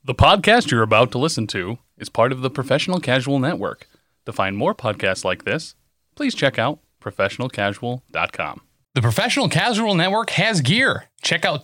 The podcast you're about to listen to is part of the Professional Casual Network. To find more podcasts like this, please check out professionalcasual.com. The Professional Casual Network has gear. Check out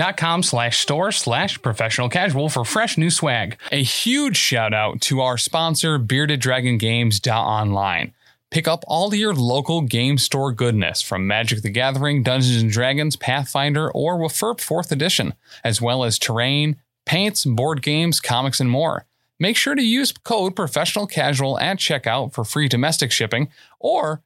teespring.com/store/professionalcasual for fresh new swag. A huge shout out to our sponsor, BeardedDragonGames.online. Pick up all your local game store goodness from Magic the Gathering, Dungeons & Dragons, Pathfinder, or WFRP 4th Edition, as well as terrain, paints, board games, comics, and more. Make sure to use code Professional Casual at checkout for free domestic shipping or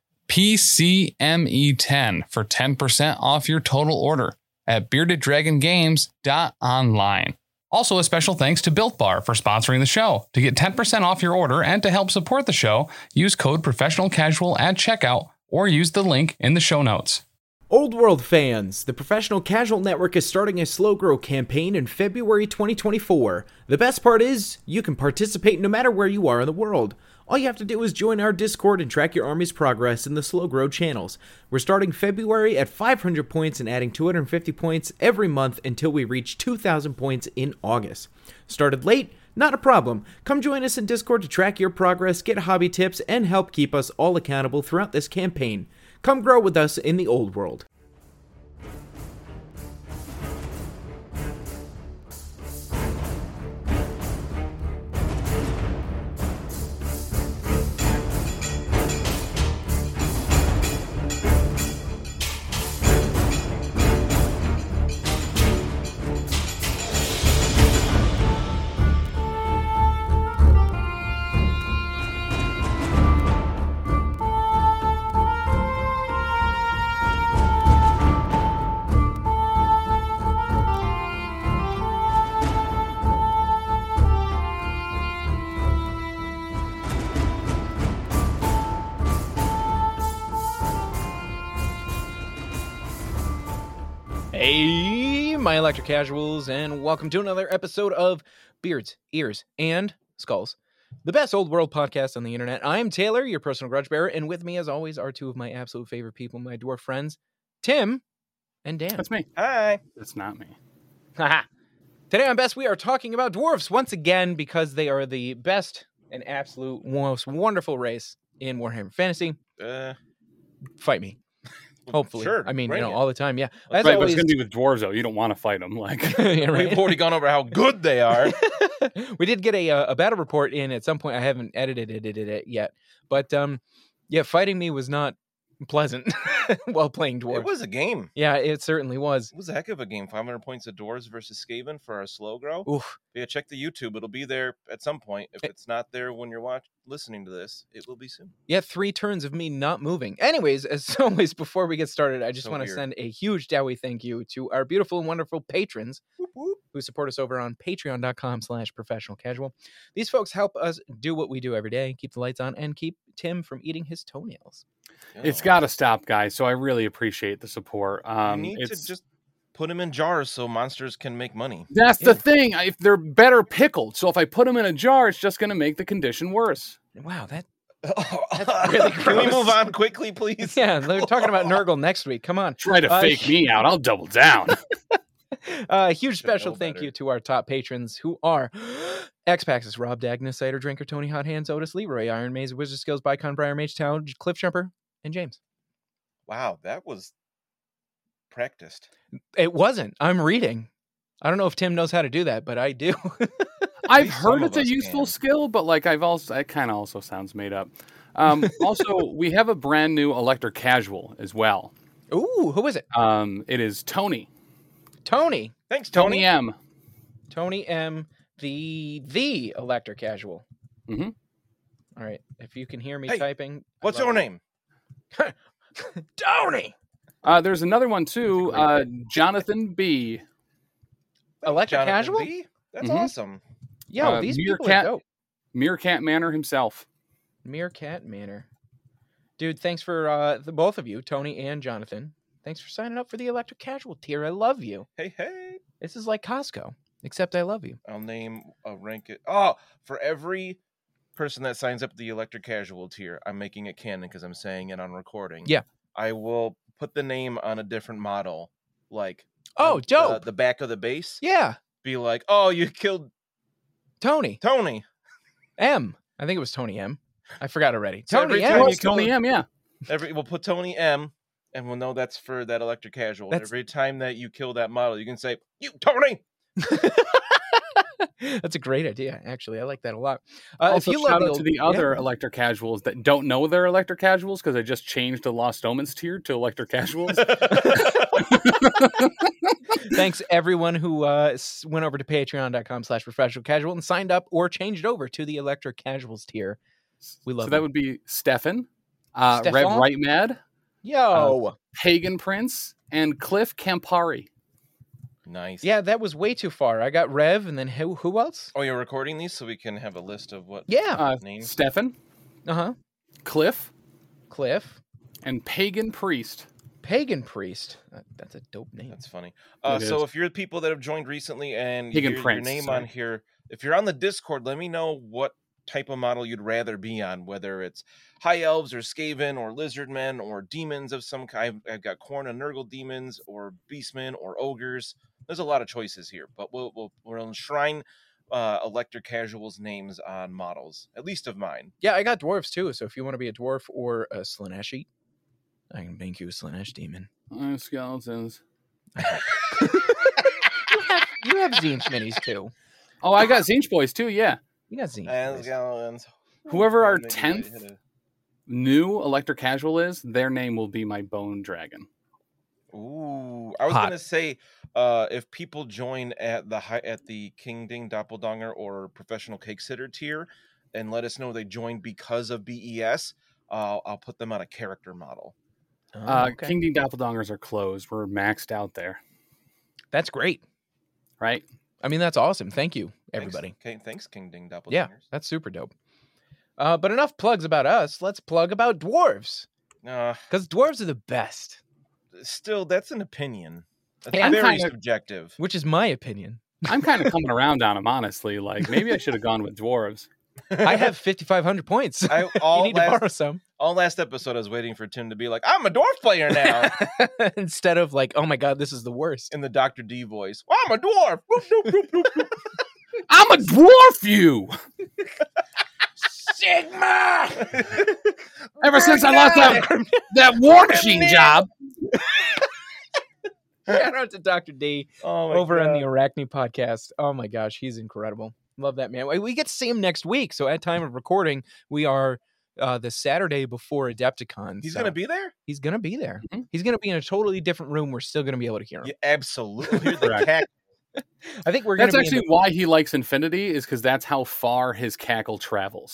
PCME10 for 10% off your total order at BeardedDragonGames.online. Also, a special thanks to Built Bar for sponsoring the show. To get 10% off your order and to help support the show, use code Professional Casual at checkout or use the link in the show notes. Old World fans, the Professional Casual Network is starting a slow grow campaign in February 2024. The best part is, you can participate no matter where you are in the world. All you have to do is join our Discord and track your army's progress in the slow grow channels. We're starting February at 500 points and adding 250 points every month until we reach 2,000 points in August. Started late? Not a problem. Come join us in Discord to track your progress, get hobby tips, and help keep us all accountable throughout this campaign. Come grow with us in the old world. Hey, my electric casuals, and welcome to another episode of Beards, Ears, and Skulls, the best old world podcast on the internet. I'm Taylor, your personal grudge bearer, and with me, as always, are two of my absolute favorite people, my dwarf friends, Tim and Dan. That's me. Hi. That's not me. Haha. Today on Best, we are talking about dwarves once again because they are the best and absolute most wonderful race in Warhammer Fantasy. Fight me. Hopefully. Sure. I mean, bring it. all the time. Yeah. That's right, but it's going to be with dwarves, though. You don't want to fight them. Yeah, right. We've already gone over how good they are. We did get a battle report in at some point. I haven't edited it yet. But, yeah, fighting me was not pleasant while playing dwarves. It was a game. Yeah, it certainly was. It was a heck of a game. 500 points of dwarves versus Skaven for our slow grow. Oof. Yeah, check the YouTube. It'll be there at some point. If it's not there when you're listening to this, it will be soon. Yeah, 3 turns of me not moving. Anyways, as always, before we get started, I just want to send a huge dowie thank you to our beautiful and wonderful patrons who support us over on patreon.com/professionalcasual. These folks help us do what we do every day, keep the lights on, and keep Tim from eating his toenails. It's got to stop, guys, so I really appreciate the support. You need to just put them in jars so monsters can make money. That's the thing. If they're better pickled. So if I put them in a jar, it's just going to make the condition worse. Wow, that's really gross. Can we move on quickly, please? Yeah, they're talking about Nurgle next week. Come on. Try to fake me out. I'll double down. Huge special thank you to our top patrons who are X-Paxis, Rob Dagnus, Cider Drinker, Tony Hot Hands, Otis, Leroy, Iron Maze, Wizard Skills, Bicon, Briar Mage Town, Cliff Jumper, and James. Wow, that was practiced. It wasn't. I'm reading. I don't know if Tim knows how to do that, but I do. I've heard it's a useful skill, but it kind of also sounds made up. Also, we have a brand new Electric Casual as well. Ooh, who is it? It is Tony. Tony. Thanks, Tony. Tony M. Tony M. The Electric Casual. Mm-hmm. All right. If you can hear me Hey, typing. What's your name? Tony. There's another one too. Jonathan B. Electric Jonathan Casual? B? That's Mhm. awesome. Yo, these people are Meerkat- dope. Meerkat Manor himself. Meerkat Manor. Dude, thanks for the both of you, Tony and Jonathan. Thanks for signing up for the Electric Casual tier. I love you. Hey, hey. This is like Costco, except I love you. I'll name a rank it. Oh, for every person that signs up the Electric Casual tier, I'm making it canon because I'm saying it on recording. Yeah. I will put the name on a different model, like Oh, dope. the back of the base. Yeah. Be like, oh, you killed Tony M. I think it was Tony M. I forgot already. So Tony every M. time you Tony M, yeah. We'll put Tony M, and we'll know that's for that electric casual. Every time that you kill that model, you can say, "You Tony." That's a great idea, actually. I like that a lot. Also, if you shout love out to the other electric casuals that don't know they're electric casuals because I just changed the Lost Omens tier to electric casuals. Thanks everyone who went over to patreon.com/professional casual and signed up or changed over to the electric casuals tier. We love So that them. would be Stefan, Stefan? Rev Right Mad, Yo. Pagan Prince, and Cliff Campari. Nice. Yeah, that was way too far. I got Rev, and then who else? Oh, you're recording these so we can have a list of what Yeah. names. Stefan, Uh-huh. Cliff, Cliff. and Pagan Priest. Pagan Priest. That's a dope name. That's funny. It So is. if you're the people that have joined recently and Pagan your Prince, name sorry. on here, if you're on the Discord, let me know what type of model you'd rather be on, whether it's high elves or Skaven or lizardmen or demons of some kind. I've got Khorne and Nurgle demons or beastmen or ogres. There's a lot of choices here, but we'll enshrine electric casuals names on models, at least of mine. Yeah, I got dwarves too. So if you want to be a dwarf or a Slaneshi, I can make you a Slanesh demon. Skeletons. You have Zinch minis too. Oh, I got Zinch Boys too, yeah. You got Zinch. And minis. skeletons. Whoever our Maybe I 10th hit a- new electric casual is, their name will be my Bone Dragon. Ooh, I was Hot. gonna say, if people join at the King Ding Doppeldonger or Professional Cake Sitter tier, and let us know they joined because of BES, I'll put them on a character model. Oh, okay. King Dean Doppeldongers are closed. We're maxed out there, That's great. right? I mean, that's awesome. Thank you, everybody. Thanks, King Ding Doppelgangers. Yeah, that's super dope. But enough plugs about us. Let's plug about dwarves. Because dwarves are the best. Still, that's an opinion. That's Hey, I'm very kinda- subjective. Which is my opinion. I'm kind of coming around on them, honestly. Like, maybe I should have gone with dwarves. I have 5,500 points. I, You all, need to last, borrow some. all last episode, I was waiting for Tim to be like, "I'm a dwarf player now," Instead of like, oh my god, this is the worst. in the Dr. D voice. "Well, I'm a dwarf. Boop, doop, doop, doop, doop." I'm a dwarf, you! Sigma. Ever since I lost that war machine job. Shout out to Dr. D Oh my over on God. the Arachne podcast. Oh my gosh, he's incredible. Love that man. We get to see him next week. So at time of recording, we are the Saturday before Adepticon. He's so gonna be there. He's gonna be there. Mhm. He's gonna be in a totally different room. We're still gonna be able to hear him. Yeah, absolutely. Hear the Correct. cat. I think we're gonna That's be in actually why he likes Infinity, is because that's how far his cackle travels.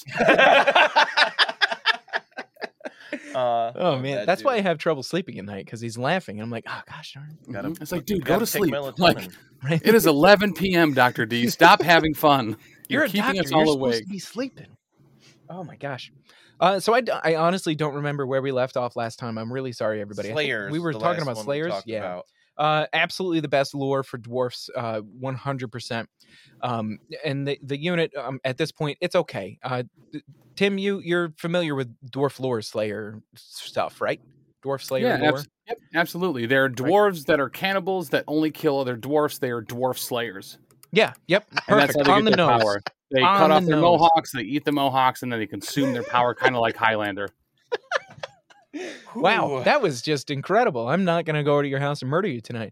Oh man, that's why I have trouble sleeping at night because he's laughing. And I'm like, oh gosh darn. Gotta- It's like, dude, Gotta go to take sleep. melatonin. Like, Right? it is 11 p.m., Dr. D. Stop having fun. You're a keeping doctor. us You're all supposed awake. to be sleeping. Oh my gosh. So I honestly don't remember where we left off last time. I'm really sorry, everybody. I think Slayers. we were the talking last about one we Slayers. talked Yeah. about. Absolutely the best lore for dwarfs, 100%. And the unit at this point, it's okay. Tim, you're familiar with dwarf lore Slayer stuff, right? Dwarf Slayer Yeah, lore. yep, absolutely. There are dwarves that are cannibals that only kill other dwarfs. They are dwarf slayers. Yeah. Yep. And that's Perfect. how they On the get their nose. power. They On cut the off their nose. mohawks, they eat the mohawks, and then they consume their power, kind of like Highlander. Wow, that was just incredible. I'm not gonna go to your house and murder you tonight.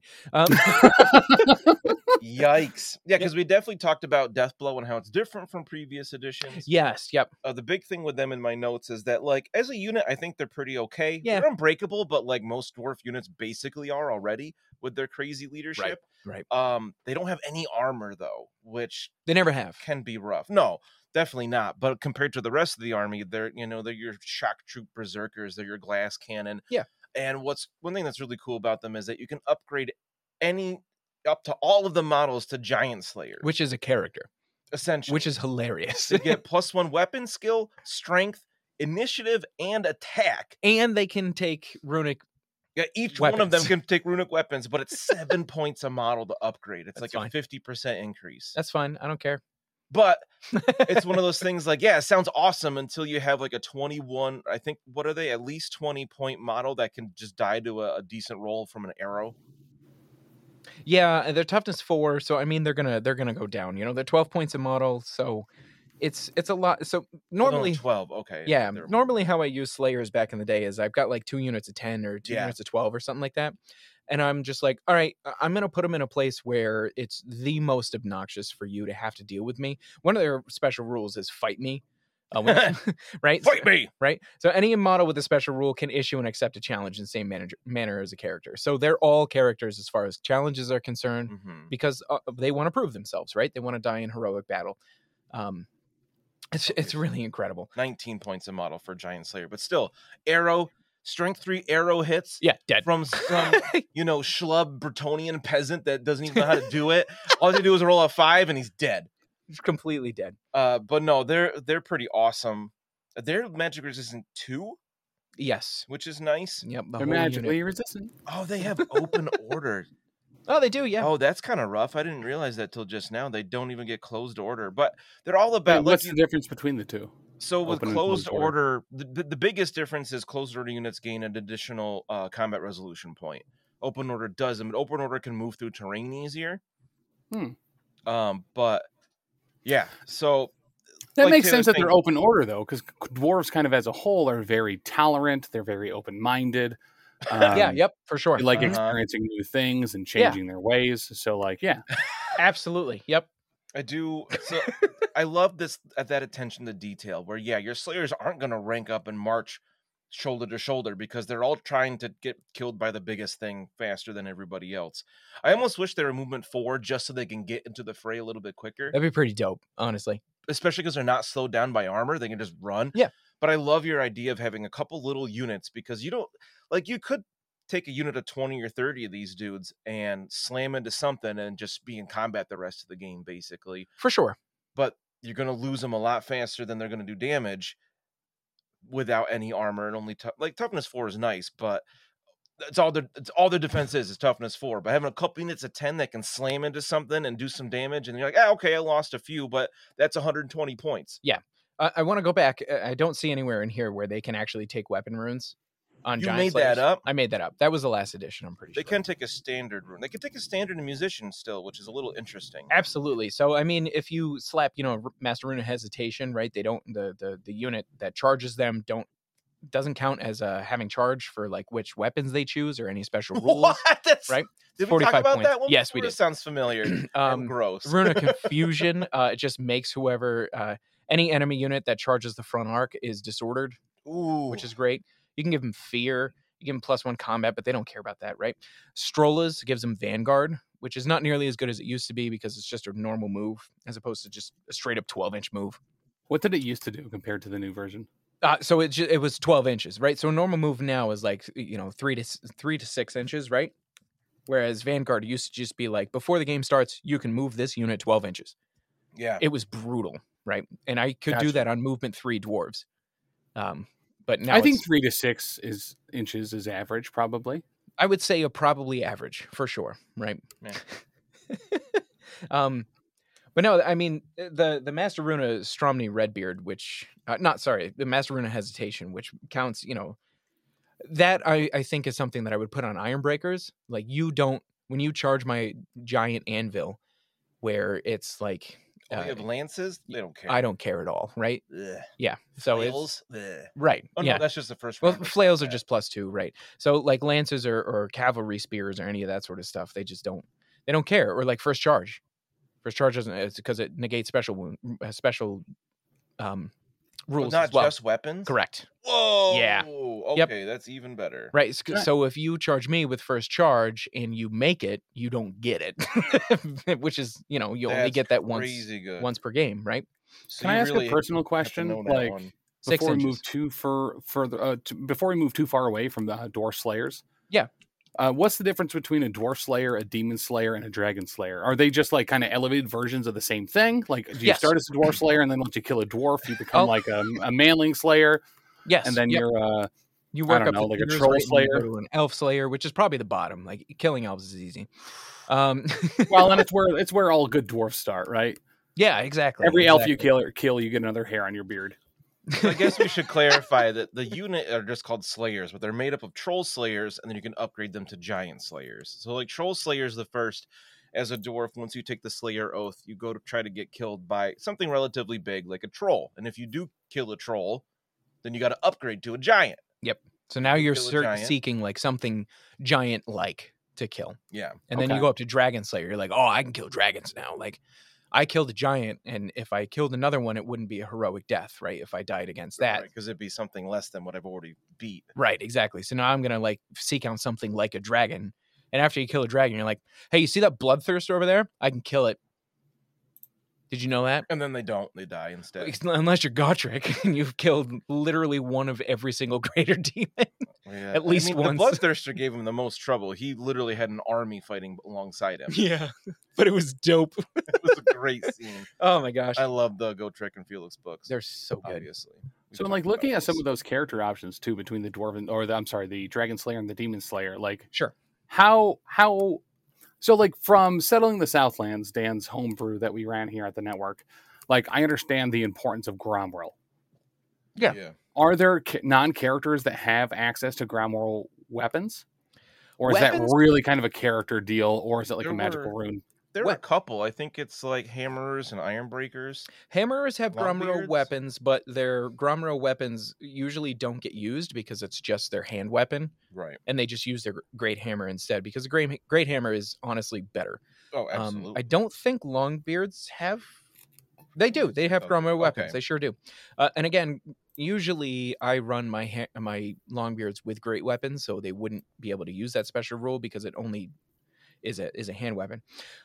Yikes. Yeah, because we definitely talked about Deathblow and how it's different from previous editions. Yes. Yep. The big thing with them in my notes is that, like, as a unit, I think they're pretty okay. Yeah. They're unbreakable, but like most dwarf units basically are already with their crazy leadership. Right. They don't have any armor though, which They never have. can be rough. No, definitely not. But compared to the rest of the army, they're your shock troop berserkers, they're your glass cannon. Yeah. And what's one thing that's really cool about them is that you can upgrade up to all of the models to Giant Slayers, Which is a character. essentially, Which is hilarious. they get +1 weapon skill, strength, initiative, and attack. And they can take runic. Yeah, each one of them Weapons. can take runic weapons, but it's 7 points a model to upgrade. It's That's like fine. a 50% increase. That's fine. I don't care. But it's one of those things like, yeah, it sounds awesome until you have like a 21, I think, what are they? At least 20 point model that can just die to a decent roll from an arrow. Yeah, and they're toughness 4, so I mean they're gonna go down. They're 12 points a model, so it's a lot. So normally 12. Okay. Yeah, They're- normally how I use Slayers back in the day is I've got like 2 units of 10 or 2 Yeah. units of 12 or something like that. And I'm just like, all right, I'm going to put them in a place where it's the most obnoxious for you to have to deal with me. One of their special rules is fight me. Right? Fight me. Right? So any model with a special rule can issue and accept a challenge in the same manner as a character. So they're all characters as far as challenges are concerned Mhm. because they want to prove themselves, right? They want to die in heroic battle. It's really incredible. 19 points a model for Giant Slayer, but still, arrow, strength 3 arrow hits Yeah, dead. from some, schlub Bretonian peasant that doesn't even know how to do it. All they do is roll a 5 and he's dead. He's completely dead. But no, they're pretty awesome. They're magic resistant 2, Yes. which is nice. Yep. The They're whole magically unit. resistant. Oh, they have open order. Oh, they do. Yeah. Oh, that's kind of rough. I didn't realize that till just now. They don't even get closed order, but they're all Wait, about. what's the difference between the two? So with Open and closed closed order, the biggest difference is closed order units gain an additional combat resolution point. Open order doesn't, but open order can move through terrain easier. But yeah, so That like makes Taylor sense that they're saying- open order though, because dwarves kind of as a whole are very tolerant. They're very open-minded. Yeah. Yep. For sure. They like Uh-huh. experiencing new things and changing their ways. So like, yeah, Absolutely. Yep. I do. So I love this at that attention to detail where your slayers aren't going to rank up and march shoulder to shoulder because they're all trying to get killed by the biggest thing faster than everybody else. I almost wish they were movement 4 just so they can get into the fray a little bit quicker, That'd be pretty dope, honestly. especially because they're not slowed down by armor. They can just run. Yeah. But I love your idea of having a couple little units because you could take a unit of 20 or 30 of these dudes and slam into something and just be in combat the rest of the game, basically. For sure. But you're going to lose them a lot faster than they're going to do damage without any armor and only toughness 4 is nice, but it's all their defense is toughness 4. But having a couple units of 10 that can slam into something and do some damage, and you're like, okay, I lost a few, but that's 120 points. I want to go back. I don't see anywhere in here where they can actually take weapon runes on You giant made slayers. that up? I made that up. That was the last edition, I'm pretty They sure. can take a standard rune. They can take a standard and musician still, which is a little interesting. Absolutely. So I mean, if you slap, Master Rune of Hesitation, right? They don't the unit that charges them doesn't count as having charge for like which weapons they choose or any special rules. What? That's right? Did we talk 45 about points. that one? Yes, we before? did. Sounds familiar. And gross. Rune of Confusion. It just makes whoever any enemy unit that charges the front arc is disordered, Ooh. which is great. You can give them fear. You give them +1 combat, but they don't care about that, right? Strollas gives them Vanguard, which is not nearly as good as it used to be because it's just a normal move as opposed to just a straight up 12-inch move. what did it used to do compared to the new version? So it was 12 inches, right? So a normal move now is like 3 to 6 inches, right? Whereas Vanguard used to just be like, before the game starts, you can move this unit 12 inches. Yeah. It was brutal, right? And I could do Gotcha. that on movement 3 dwarves. But now I think it's- 3 to 6 inches is average, probably. I would say a probably average for sure, right? Yeah. But no, I mean the Master Runa Stromny Redbeard, which the Master Runa Hesitation, which counts, that I think is something that I would put on Ironbreakers. Like when you charge my giant anvil, where it's like Oh, they have lances? They don't care. I don't care at all, right? Ugh. Yeah, so Flails? it's Ugh. right. Oh, yeah, no, that's just the first well, round. flails are just +2, right? So like lances or cavalry spears or any of that sort of stuff, they don't care. Or like first charge. First charge doesn't, it's because it negates special rules not as well. just weapons? Correct. Whoa. Yeah. Okay, Yep. that's even better. Right. So if you charge me with first charge and you make it, you don't get it, which is you only That's get that crazy good. once per game, right? So Can I you ask really a personal have to question? know that Like, one. 6 before we inches. move before we move too far away from the dwarf slayers. Yeah. What's the difference between a dwarf slayer, a demon slayer, and a dragon slayer? Are they just like kind of elevated versions of the same thing? Like, do you Yes. start as a dwarf slayer, and then once you kill a dwarf, you become Oh. like a manling slayer, Yes. and then Yep. you're You I work don't up know, to like a tiers, troll right, and you go slayer? to an elf slayer, which is probably the bottom. Like killing elves is easy. well, and it's where all good dwarfs start, right? yeah, exactly. Every elf you exactly. kill, you get another hair on your beard. So I guess we should clarify that the unit are just called Slayers, but they're made up of Troll Slayers, and then you can upgrade them to Giant Slayers. So like Troll Slayers, the first, as a dwarf, once you take the Slayer Oath, you go to try to get killed by something relatively big, like a troll. And if you do kill a troll, then you got to upgrade to a giant. Yep. So now you're Kill a giant. seeking like something giant-like to kill. Yeah. And then you go up to Dragon Slayer. You're like, oh, I can kill dragons now. Like, I killed a giant, and if I killed another one, it wouldn't be a heroic death, right? If I died against that. Because it'd be something less than what I've already beat. Right, exactly. So now I'm going to like seek out something like a dragon. And after you kill a dragon, you're like, hey, you see that bloodthirster over there? I can kill it. Did you know that? And then they don't. They die instead. Unless you're Gotrek and you've killed literally one of every single greater demon. Yeah. At least once. The Bloodthirster gave him the most trouble. He literally had an army fighting alongside him. Yeah, but it was dope. It was a great scene. Oh my gosh. I love the Gotrek and Felix books. They're so good. Obviously. So I'm like looking at some of those character options too between the dwarven the Dragon Slayer and the Demon Slayer. Like, Sure. How so like from Settling the Southlands, Dan's homebrew that we ran here at the network, like I understand the importance of Gromworld. Yeah. Are there non-characters that have access to Gromworld weapons? Or is Weapons? that really kind of a character deal, or is it like There a magical were- rune? There were a couple. I think it's like hammerers and iron breakers. Hammerers have Gromro Longbeards? weapons, but their Gromro weapons usually don't get used because it's just their hand weapon, Right. and they just use their great hammer instead because the great hammer is honestly better. Oh, absolutely. I don't think Longbeards have. They do. They have Oh, Gromro weapons. okay. They sure do. And again, usually I run my Longbeards with great weapons, so they wouldn't be able to use that special rule because it only is a hand weapon.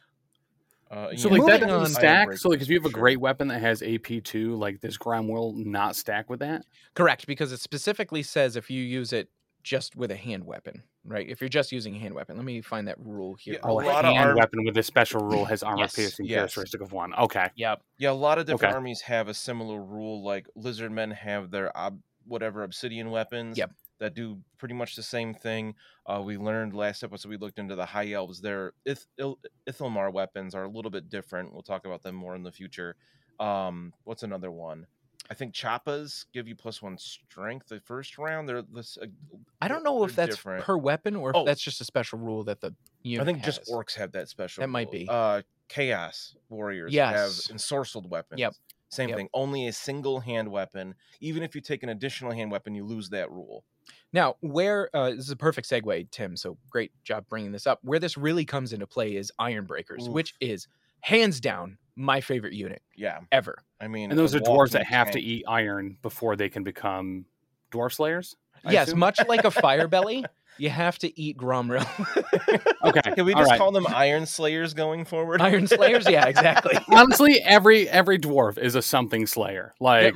So like that Moving doesn't on- stack. So like if you have a Sure. great weapon that has AP2, like does Gromworld not stack with that? Correct, because it specifically says if you use it just with a hand weapon, right? If you're just using a hand weapon. Let me find that rule here. Yeah, Oh, A a lot of hand arm- weapon with this special rule has armor Yes, piercing yes. characteristic of 1. Okay. Yep. Yeah, a lot of different Okay. armies have a similar rule. Like lizardmen have their whatever obsidian weapons. Yep. That do pretty much the same thing. We learned last episode we looked into the high elves. Their Ithilmar weapons are a little bit different. We'll talk about them more in the future. What's another one? I think Chappas give you +1 strength the first round. They're this. I don't know if they're that's different. per weapon or if Oh. that's just a special rule that the unit I think just has. orcs have that special. That might rule. be. Chaos warriors Yes. have ensorcelled weapons. Yep. Same Yep. thing. Only a single hand weapon. Even if you take an additional hand weapon, you lose that rule. Now, where this is a perfect segue, Tim. So great job bringing this up. Where this really comes into play is Ironbreakers, Oof. which is hands down my favorite unit Yeah, ever. I mean, And those a are dwarves that walking have to tank. eat iron before they can become dwarf slayers? I Yes, assume? much like a fire belly, you have to eat Gromrill. Okay. Can we all just right. call them Iron Slayers going forward? Iron Slayers, yeah, exactly. Honestly, every dwarf is a something slayer. Like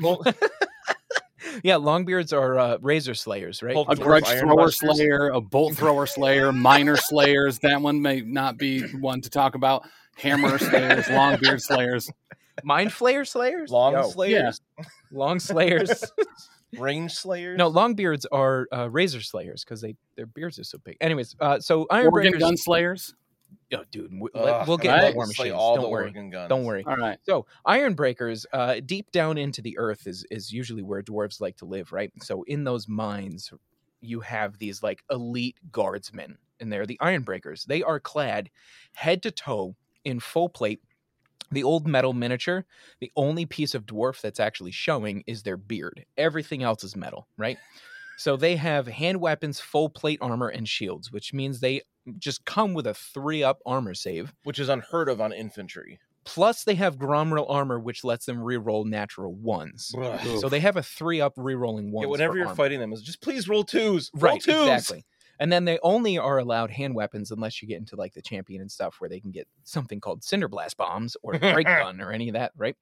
Yeah, Longbeards are Razor Slayers, right? Hulk a Dwarf grudge Iron thrower Busters? slayer, a bolt thrower slayer, minor slayers. That one may not be one to talk about. Hammer slayers, longbeard slayers. Mind Flayer Slayers? Long Yo, Slayers, Long Slayers. Range Slayers. No, Longbeards are Razor Slayers because their beards are so big. Anyways, so Organ Ironbreakers. gun slayers. Oh, dude, we'll Ugh, get right. into War Slay Machines. all Don't the worry. organ guns. Don't worry. All right. So Ironbreakers, deep down into the earth is usually where dwarves like to live, right? So in those mines, you have these like elite guardsmen, and they're the Ironbreakers. They are clad head to toe in full plate. The old metal miniature, the only piece of dwarf that's actually showing is their beard. Everything else is metal, right? So they have hand weapons, full plate armor, and shields, which means they just come with a 3-up armor save. Which is unheard of on infantry. Plus, they have Gromrill armor, which lets them reroll natural 1s. Ugh. So they have a 3-up rerolling 1s. Yeah, whenever for you're armor. fighting them, is just please roll 2s. Roll Right, 2s. exactly. And then they only are allowed hand weapons unless you get into like the champion and stuff where they can get something called Cinder Blast bombs or Break Gun or any of that, right?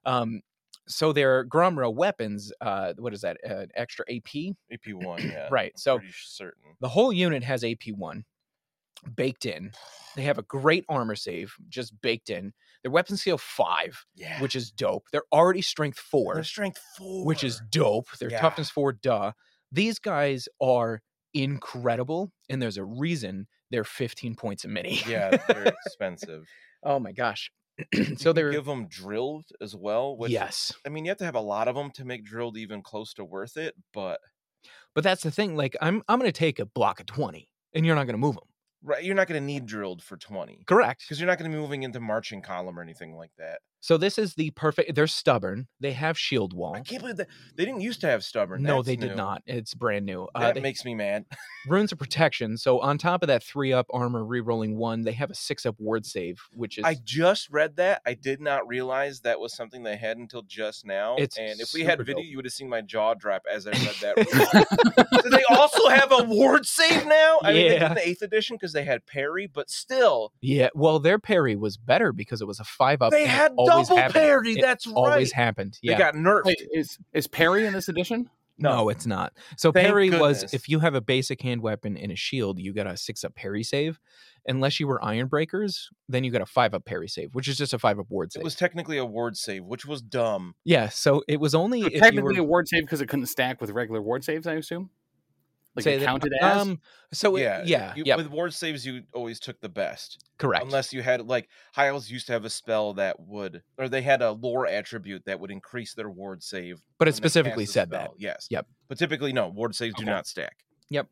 So their Gromrill weapons, what is that? Extra AP? AP1, yeah. Right. I'm So pretty certain. the whole unit has AP1 baked in. They have a great armor save just baked in. Their weapon skill 5, Yeah. which is dope. They're already strength 4. Their strength 4. which is dope. Their Yeah. toughness 4, duh. These guys are incredible, and there's a reason they're 15 points a mini. Yeah, they're expensive. Oh my gosh. So they're give them drilled as well. Which, yes, I mean, you have to have a lot of them to make drilled even close to worth it. But that's the thing. Like I'm going to take a block of 20, and you're not going to move them. right, you're not going to need drilled for 20. Correct. Because you're not going to be moving into marching column or anything like that. So this is the perfect. They're stubborn. They have shield wall. I can't believe that they didn't used to have stubborn. No, That's they did new. not. It's brand new. That makes me mad. Runes of protection. So on top of that 3-up armor rerolling 1, they have a 6-up ward save, which is I just read that. I did not realize that was something they had until just now. It's and if we had super video, dope. you would have seen my jaw drop as I read that. Do they also have a ward save now? I mean, they did Yeah. in the 8th edition because they had parry, but still, yeah. Well, their parry was better because it was a 5-up. they and it had always double happened. parry. It That's always right. happened. They Yeah. got nerfed. Wait, is Perry in this edition? No, it's not. So Thank parry was goodness. if you have a basic hand weapon and a shield, you got a 6-up parry save. Unless you were Iron Breakers, then you got a 5-up parry save, which is just a 5-up ward save. It was technically a ward save, which was dumb. Yeah, so it was only So if you technically were a ward save because it couldn't stack with regular ward saves, I assume? Like say it that- counted as? So Yeah, yeah, You, yeah, With ward saves, you always took the best. correct. Unless you had, like, High Elves used to have a spell that would, or they had a lore attribute that would increase their ward save. But it when they specifically cast a said that. spell. Yes. Yep. But typically, no, ward saves do Okay. not stack. Yep.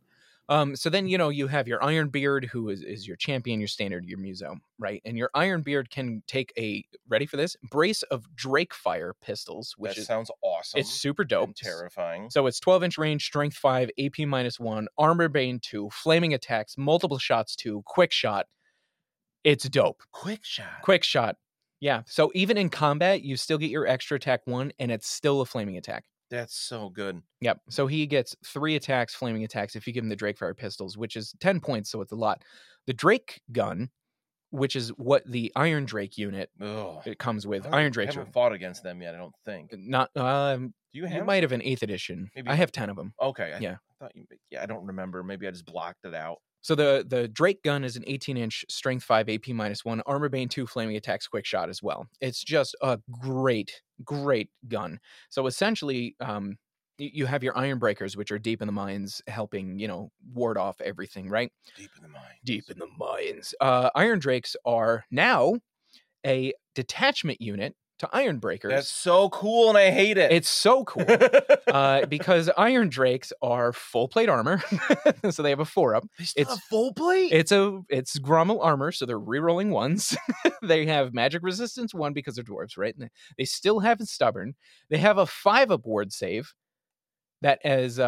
So then you have your Ironbeard, who is your champion, your standard, your muso, right? And your Ironbeard can take a ready for this brace of Drakefire pistols, which That is sounds awesome. it's super dope. and terrifying. So it's 12-inch range, strength 5, AP -1, armor bane 2, flaming attacks, multiple shots 2, quick shot. It's dope. Quick shot. Quick shot. Yeah. So even in combat, you still get your extra attack 1, and it's still a flaming attack. That's so good. Yep. So he gets 3 attacks, flaming attacks, if you give him the Drakefire pistols, which is 10 points, so it's a lot. The Drake gun, which is what the Iron Drake unit Ugh. it comes with. I Iron Drakes haven't are fought against them yet, I don't think. not. Do you You have? might have an 8th edition. Maybe. I have 10 of them. Okay. Yeah. I thought I don't remember. Maybe I just blocked it out. So the Drake gun is an 18-inch, strength 5, AP -1, armor bane 2, flaming attacks, quick shot as well. It's just a great, great gun. So essentially, you have your Iron Breakers, which are deep in the mines, helping ward off everything, right? Deep in the mind. Deep in the mines. Iron Drakes are now a detachment unit to Iron Breakers. That's so cool, and I hate it. It's so cool because Iron Drakes are full plate armor, so they have a 4-up. They still it's- have full plate. It's Grommel armor, so they're rerolling 1s. They have magic resistance 1 because they're dwarves, right? And they still have stubborn. They have a 5-up ward save that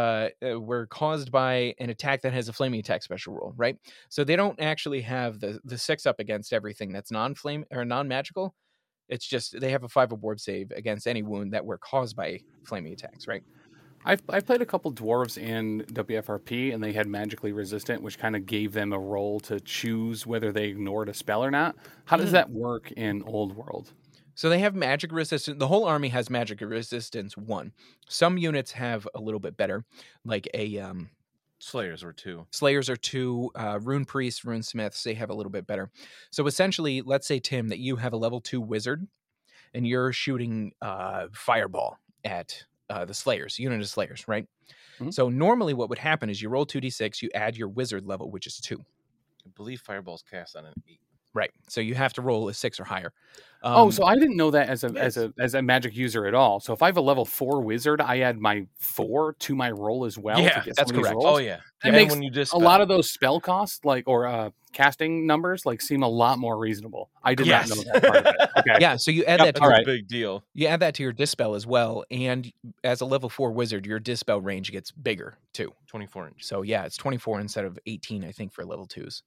were caused by an attack that has a flaming attack special rule, right? So they don't actually have the 6-up against everything that's non-flame or non-magical. It's just they have a 5-up ward save against any wound that were caused by flaming attacks, right? I've played a couple dwarves in WFRP, and they had magically resistant, which kind of gave them a role to choose whether they ignored a spell or not. How does that work in Old World? So they have magic resistance. The whole army has magic resistance 1. Some units have a little bit better, like a Slayers were 2. Slayers are 2, Rune Priests, Rune Smiths, they have a little bit better. So essentially, let's say, Tim, that you have a level 2 wizard, and you're shooting Fireball at the Slayers, unit of Slayers, right? Mhm. So normally what would happen is you roll 2d6, you add your wizard level, which is 2. I believe Fireball's cast on an 8. Right. So you have to roll a 6 or higher. So I didn't know that as a magic user at all. So if I have a level 4 wizard, I add my 4 to my roll as well. Yeah, to get that's some of these correct. rolls. Oh yeah. That And makes when you just a lot of those spell costs, or casting numbers, seem a lot more reasonable. I did Yes. not know that part of it. Okay. Yeah, so you add Yep, that to that's your, a big deal. you add that to your dispel as well, and as a level 4 wizard, your dispel range gets bigger too. 24 inch. So yeah, it's 24 instead of 18, I think, for level 2s.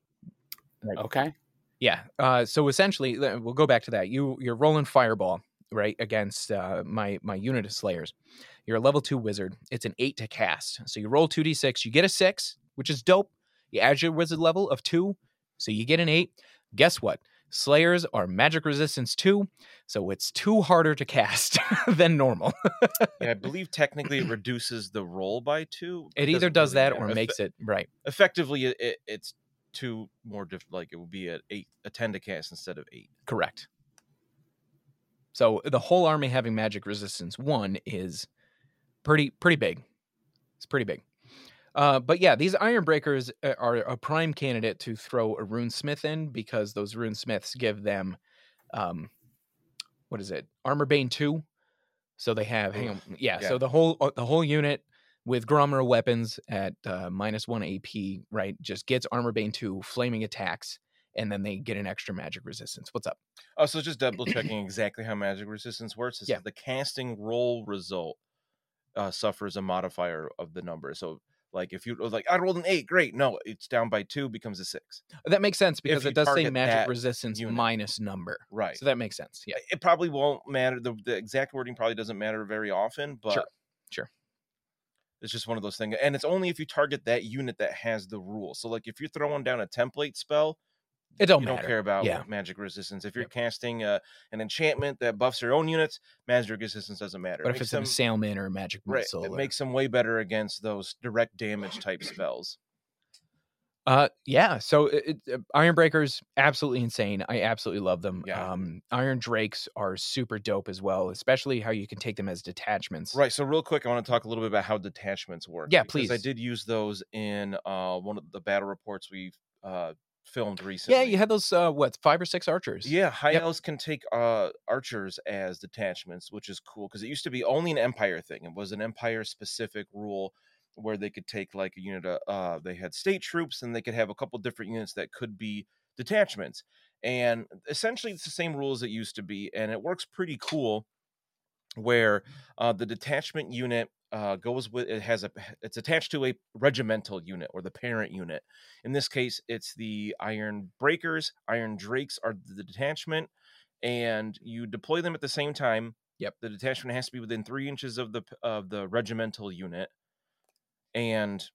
Okay. Yeah. So essentially, we'll go back to that. You're rolling Fireball, right, against my unit of Slayers. You're a level 2 wizard. It's an 8 to cast. So you roll 2d6. You get a 6, which is dope. You add your wizard level of 2, so you get an 8. Guess what? Slayers are magic resistance 2, so it's 2 harder to cast than normal. Yeah, I believe technically it reduces the roll by 2. It either doesn't does really that or matter. makes it right. Effectively it's 2 more like it would be a 10 to cast instead of 8. Correct. So the whole army having magic resistance 1 is pretty big. It's pretty big. But yeah, these Iron Breakers are a prime candidate to throw a Rune Smith in because those Rune Smiths give them what is it? Armor Bane 2. So they have Yeah. so the whole unit with Grommer weapons at -1 AP, right, just gets Armor Bane 2 flaming attacks, and then they get an extra magic resistance. What's up? Oh, so just double checking exactly how magic resistance works. Is the casting roll result suffers a modifier of the number. So like if you like, I rolled an 8, great. No, it's down by 2, becomes a 6. That makes sense because you it does say target magic that resistance unit. minus number. Right. So that makes sense. Yeah. It probably won't matter. The exact wording probably doesn't matter very often, but Sure. it's just one of those things. And it's only if you target that unit that has the rule. So like if you're throwing down a template spell, It don't you matter. don't care about magic resistance. If you're casting an enchantment that buffs your own units, magic resistance doesn't matter. But if it's an assailment or a magic missile, it makes them way better against those direct damage type spells. Yeah. So Iron Breakers, absolutely insane. I absolutely love them. Yeah. Iron Drakes are super dope as well, especially how you can take them as detachments. Right. So real quick, I want to talk a little bit about how detachments work. Yeah, because please. I did use those in one of the battle reports we filmed recently. Yeah, you had those 5 or 6 archers. Yeah, high elves can take archers as detachments, which is cool because it used to be only an Empire thing. It was an Empire specific rule where they could take like a unit of they had state troops, and they could have a couple different units that could be detachments. And essentially it's the same rule as it used to be, and it works pretty cool where the detachment unit goes with it's attached to a regimental unit or the parent unit. In this case, it's the Iron Breakers. Iron Drakes are the detachment, and you deploy them at the same time. Yep. The detachment has to be within 3 inches of the regimental unit, and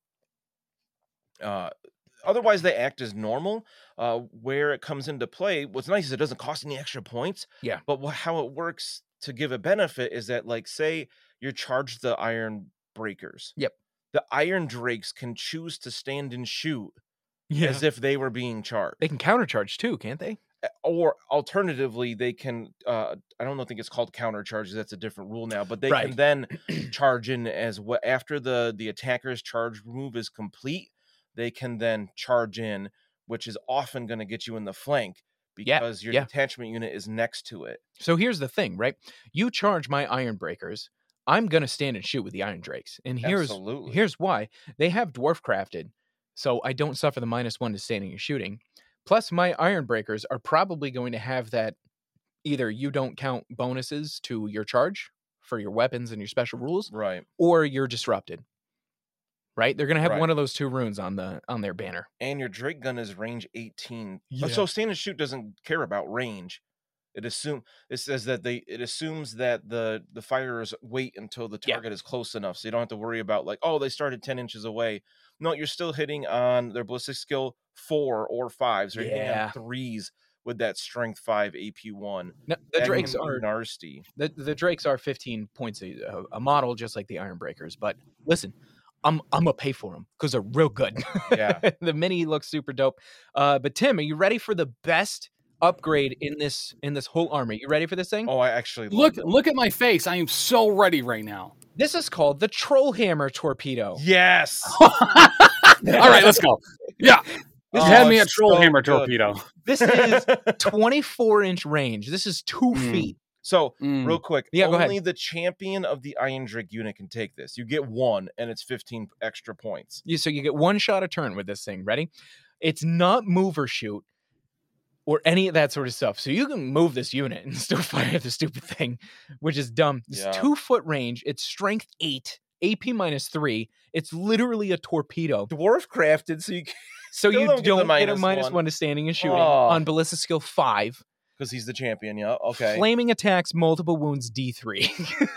otherwise they act as normal. Where it comes into play, what's nice is it doesn't cost any extra points. Yeah. But how it works to give a benefit is that, like, say you're charged the Iron Breakers. Yep. The Iron Drakes can choose to stand and shoot as if they were being charged. They can countercharge too, can't they? Or alternatively, they can, I don't think it's called countercharges. That's a different rule now, but they can then charge in as what after the attacker's charge move is complete, they can then charge in, which is often going to get you in the flank because your detachment unit is next to it. So here's the thing, right? You charge my Iron Breakers, I'm going to stand and shoot with the Iron Drakes. And here's why. They have dwarf crafted, so I don't suffer the -1 to standing and shooting. Plus, my Iron Breakers are probably going to have that either you don't count bonuses to your charge for your weapons and your special rules, right? Or you're disrupted, right? They're going to have one of those 2 runes on their banner. And your Drake gun is range 18. Yeah. So stand and shoot doesn't care about range. It assumes that the firers wait until the target is close enough, so you don't have to worry about like, oh, they started 10 inches away. No, you're still hitting on their ballistic skill 4 or 5s, or hitting on 3s with that strength 5 AP1. No, the Drakes are nasty. The Drakes are 15 points a model, just like the Iron Breakers. But listen, I'm gonna pay for them because they're real good. Yeah, the mini looks super dope. But Tim, are you ready for the best upgrade in this whole army? You ready for this thing? Oh, I actually look at my face. I am so ready right now. This is called the Trollhammer Torpedo. Yes. All right, let's go. Yeah. This had me a Trollhammer torpedo. This is 24-inch range. This is 2 feet. So, real quick, go ahead. Only the champion of the Iron Drake unit can take this. You get 1, and it's 15 extra points. So you get 1 shot a turn with this thing. Ready? It's not move or shoot or any of that sort of stuff. So you can move this unit and still fire the stupid thing, which is dumb. It's 2-foot range. It's strength 8, AP -3. It's literally a torpedo. Dwarf crafted, so you can... So you don't get a -1 to standing and shooting on ballistic skill 5. Because he's the champion, yeah. Okay. Flaming attacks, multiple wounds, D3.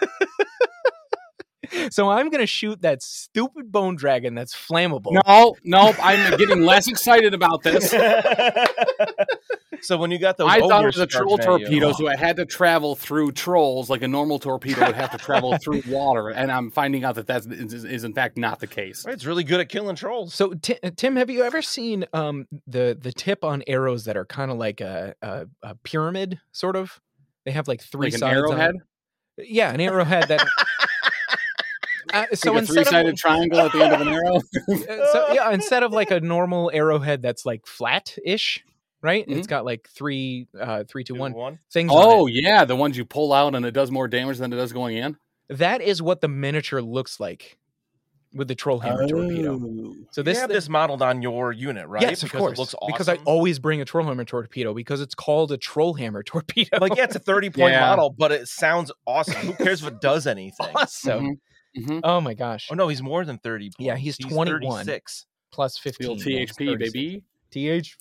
So I'm going to shoot that stupid bone dragon that's flammable. Nope. I'm getting less excited about this. So when you got those, I thought it was a troll torpedo, so I had to travel through trolls like a normal torpedo would have to travel through water, and I'm finding out that is in fact not the case. It's really good at killing trolls. So Tim, have you ever seen the tip on arrows that are kind of like a pyramid, sort of? They have like 3 like sides. An arrowhead? Yeah, an arrowhead that. So like a 3-sided triangle at the end of an arrow. So instead of like a normal arrowhead that's like flat-ish, right? Mhm. It's got like 3, 2, 1 1. things on Oh it. yeah, the ones you pull out and it does more damage than it does going in. That is what the miniature looks like with the Trollhammer torpedo. So You have thing- this modeled on your unit, right? Yes, of because course. it looks awesome. Because I always bring a Trollhammer torpedo because it's called a Trollhammer torpedo. Like, yeah, it's a 30-point Yeah. model, but it sounds awesome. Who cares if it does anything? Awesome. Mhm. Oh my gosh. Oh no, he's more than 30 points. Yeah, he's 21. 36. Plus Steel 15. THP, baby. TH.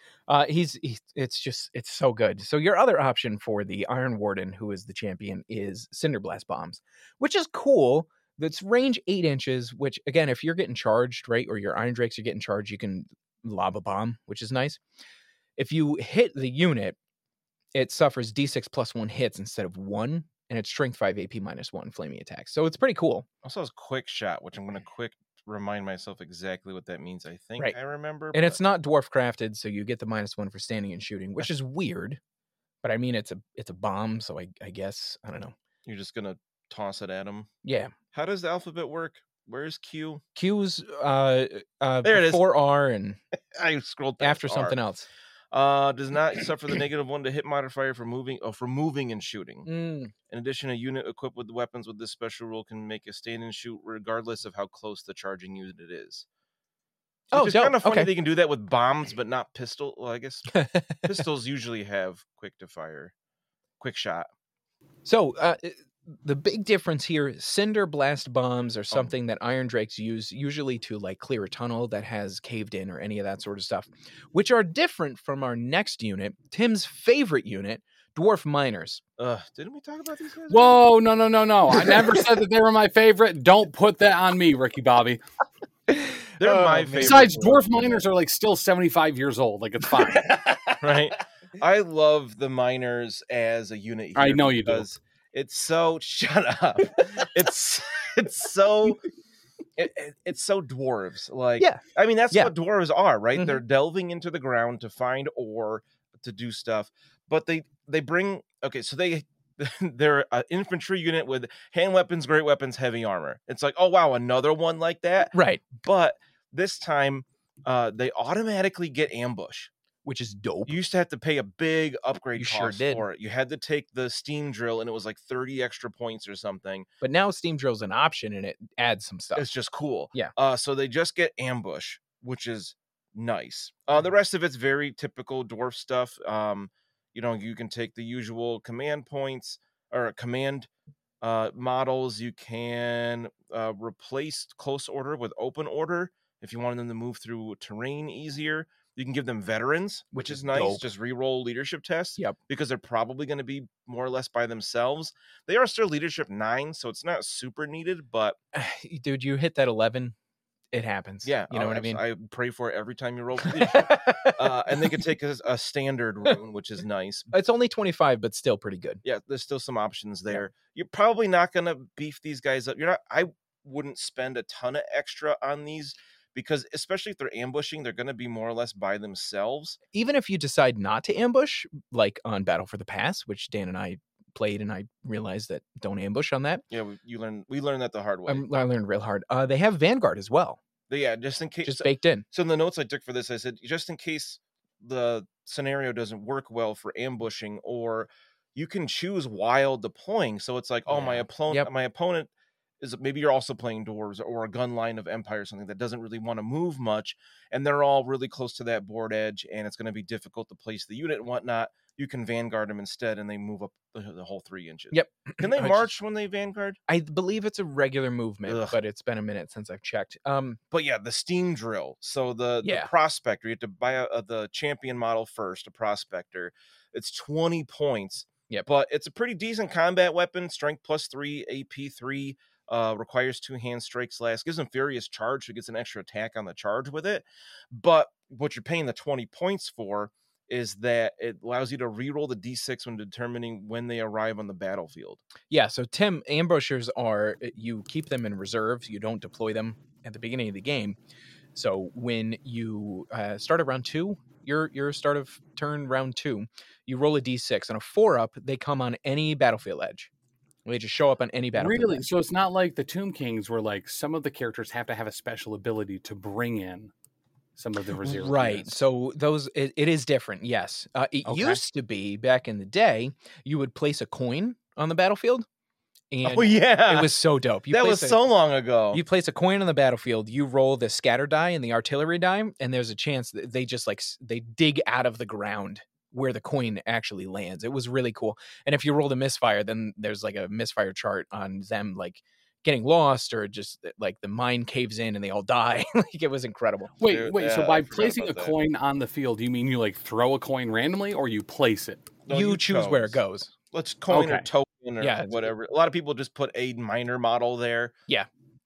It's so good. So your other option for the Iron Warden, who is the champion, is Cinder Blast bombs, which is cool. That's range 8 inches, which again, if you're getting charged, right, or your Iron Drakes are getting charged, you can lob a bomb, which is nice. If you hit the unit, it suffers D6 plus 1 hits instead of 1, and it's strength 5 AP minus 1 flaming attacks. So it's pretty cool. Also has quick shot, which I'm going to quick remind myself exactly what that means. I think Right. I remember. And it's not dwarf crafted, so you get the -1 for standing and shooting, which is weird. But I mean, it's a bomb, so I guess, I don't know. You're just going to toss it at him. Yeah. How does the alphabet work? Where's Q? Q's There it is. before R and I scrolled past after R. something else. Does not suffer the -1 to hit modifier for moving and shooting. Mm. In addition, a unit equipped with weapons with this special rule can make a stand and shoot regardless of how close the charging unit is. Oh, it's dope. kind of funny Okay. they can do that with bombs, but not pistol. Well, I guess pistols usually have quick to fire, quick shot. So the big difference here, Cinder Blast bombs are something that Iron Drakes use usually to like clear a tunnel that has caved in or any of that sort of stuff, which are different from our next unit, Tim's favorite unit, Dwarf Miners. Didn't we talk about these guys? Whoa, no. I never said that they were my favorite. Don't put that on me, Ricky Bobby. They're Oh, my man. favorite. Besides, dwarf miners are like still 75 years old. Like it's fine. Right? I love the miners as a unit. Here I know you do. because it's so shut up. it's so it's so dwarves. Like, Yeah. I mean, that's Yeah. what dwarves are, right? Mhm. They're delving into the ground to find ore to do stuff, but they bring so they're an infantry unit with hand weapons, great weapons, heavy armor. It's like, oh wow, another one like that. Right. But this time, they automatically get ambush. Which is dope. You used to have to pay a big upgrade You cost sure did. for it. You had to take the steam drill, and it was like 30 extra points or something. But now Steam Drill's an option and it adds some stuff. It's just cool. Yeah. So they just get ambush, which is nice. Mm-hmm. The rest of it's very typical dwarf stuff. You can take the usual command points or command models. You can replace close order with open order if you wanted them to move through terrain easier. You can give them veterans, which is nice. dope. Just re-roll leadership tests. Yep. Because they're probably going to be more or less by themselves. They are still leadership 9, so it's not super needed, but Dude, you hit that 11, it happens. yeah, You know what I mean? I pray for it every time you roll for leadership. And they can take a standard rune, which is nice. It's only 25, but still pretty good. Yeah, there's still some options there. You're probably not going to beef these guys up. I wouldn't spend a ton of extra on these because especially if they're ambushing, they're going to be more or less by themselves. Even if you decide not to ambush, like on Battle for the Pass, which Dan and I played, and I realized that don't ambush on that. Yeah, we learned that the hard way. I learned real hard. They have Vanguard as well, But yeah, just in case. just baked in. So in the notes I took for this, I said, just in case the scenario doesn't work well for ambushing, or you can choose while deploying. So it's like, oh, my Yep. opponent is, maybe you're also playing dwarves or a gun line of Empire or something that doesn't really want to move much, and they're all really close to that board edge, and it's going to be difficult to place the unit and whatnot. You can Vanguard them instead, and they move up the whole 3 inches. Yep. Can they I march when they Vanguard? I believe it's a regular movement, Ugh. but it's been a minute since I've checked. But yeah, the steam drill. So the prospector, you have to buy the champion model first, a prospector. It's 20 points. Yep. But it's a pretty decent combat weapon. Strength +3, AP 3, requires 2-hand strikes last. Gives him furious charge, so he gets an extra attack on the charge with it. But what you're paying the 20 points for is that it allows you to reroll the D6 when determining when they arrive on the battlefield. Yeah, so Tim, ambushers are, you keep them in reserve. You don't deploy them at the beginning of the game. So when you start at round 2, your start of turn round 2, you roll a D6. On a 4-up, they come on any battlefield edge. They just show up on any battlefield Really? edge. So it's not like the Tomb Kings where like some of the characters have to have a special ability to bring in some of the reserve Right. units. So those it is different. Yes. It Okay. used to be back in the day, you would place a coin on the battlefield, and Oh yeah, it was so dope. that was so long ago. You place a coin on the battlefield, you roll the scatter die and the artillery die, and there's a chance that they just they dig out of the ground where the coin actually lands. It was really cool. And if you roll the misfire, then there's like a misfire chart on them like getting lost or just like the mine caves in and they all die. Like it was incredible. Wait. Yeah, So I by forgot placing a about that. coin on the field, you mean you like throw a coin randomly, or you place it? No, you choose where it chose. goes. Let's coin or Okay. token or Yeah, it's- whatever. A lot of people just put a miner model there. Yeah.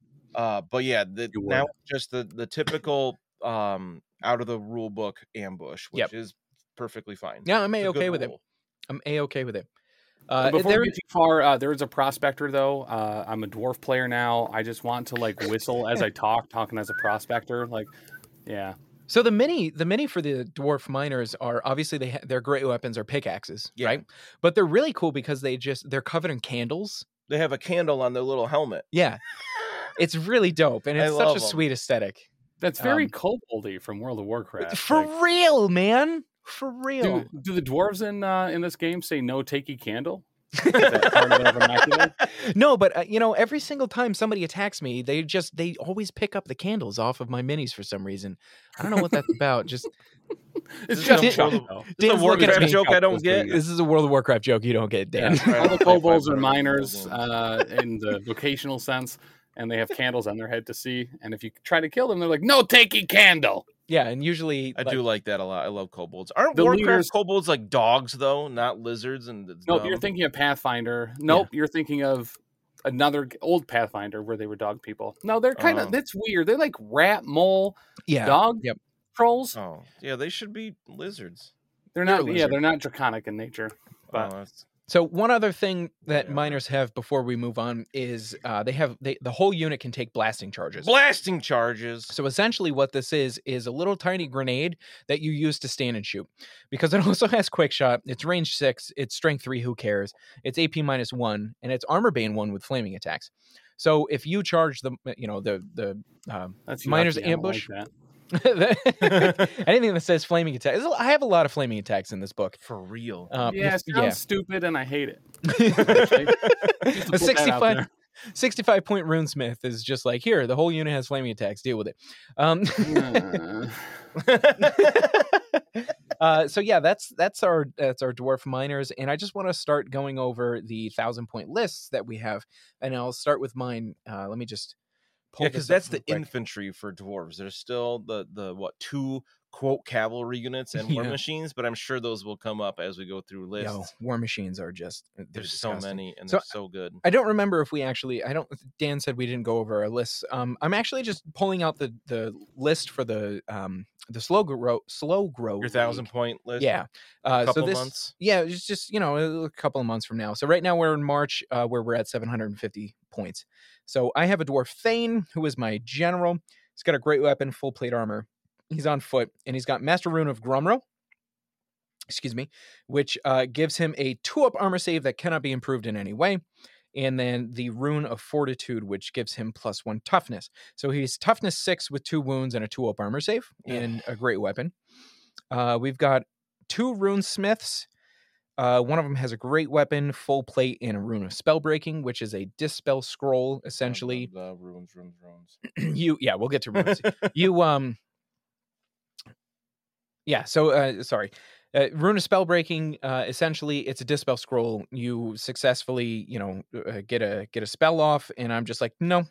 But yeah, You now would. just the typical out of the rule book ambush, which Yep. is perfectly fine. Yeah, I'm It's a good A-okay with it. rule. I'm A-okay with it. Before there- we get too far, there is a prospector though. I'm a dwarf player now. I just want to like whistle as I talking as a prospector. Like, yeah. So the mini for the dwarf miners are obviously their great weapons are pickaxes, Yeah. right? But they're really cool because they're covered in candles. They have a candle on their little helmet. Yeah, it's really dope, and I it's such love a 'em. sweet aesthetic. That's very Um, koboldy from World of Warcraft. For Like, real, man. For real. do the dwarves in this game say no takey candle? Is that part of their vernacular? No, but every single time somebody attacks me, they always pick up the candles off of my minis for some reason. I don't know what that's about. Just It's This just is a Chuck, World of- though. This is Dan's a looking at Warcraft me. joke I don't get. this is a World of Warcraft joke you don't get, Dan. Yeah, All the I kobolds play are miners games. in the vocational sense, and they have candles on their head to see. And if you try to kill them, they're like, "No takey candle." Yeah, and usually I do like that a lot. I love kobolds. Aren't The Warcraft leaders- kobolds like dogs though, not lizards? And it's Nope, dumb? you're thinking of Pathfinder. Nope, you're thinking of another old Pathfinder where they were dog people. No, they're kind of. Oh. That's weird. They're like rat, mole, yeah. dog Yep. trolls. Oh, yeah, they should be lizards. They're They're not. a Yeah, lizard. they're not draconic in nature. But that's- So one other thing that Yeah. miners have before we move on is the whole unit can take blasting charges. blasting charges. So essentially what this is a little tiny grenade that you use to stand and shoot. Because it also has quick shot, it's range 6, it's strength 3, who cares? It's AP -1, and it's armor bane 1 with flaming attacks. So if you charge the that's Miner's yucky, I don't ambush. Like that. anything that says flaming attack, I have a lot of flaming attacks in this book. For real. Yeah, it sounds stupid, and I hate it. Just to A put that out 65 point runesmith is just like, here, the whole unit has flaming attacks, deal with it. So yeah, that's our dwarf miners, and I just want to start going over the 1,000-point lists that we have, and I'll start with mine. Let me just pull Yeah, this because up that's real the quick. infantry for dwarves. There's still the what, 2 quote cavalry units and war Yeah. machines, but I'm sure those will come up as we go through lists. Yo, war machines are just they're There's so disgusting. many and So, they're so good. I don't remember if we actually. Dan said we didn't go over our lists. I'm actually just pulling out the list for the slow grow. Your league. 1,000-point list. Yeah. Couple so this, months. Yeah, it's just a couple of months from now. So right now we're in March, where we're at 750 points. So I have a dwarf Thane, who is my general. He's got a great weapon, full plate armor. He's on foot, and he's got Master Rune of Gromro. Excuse me, which gives him a 2-up armor save that cannot be improved in any way. And then the Rune of Fortitude, which gives him +1 toughness. So he's toughness 6 with 2 wounds and a 2-up armor save, and a great weapon. We've got 2 rune smiths. One of them has a great weapon, full plate, and a Rune of Spell Breaking, which is a dispel scroll, essentially. The runes. We'll get to runes. Sorry. Rune of Spell Breaking, essentially, it's a dispel scroll. You successfully, get a spell off, and I'm just like, no.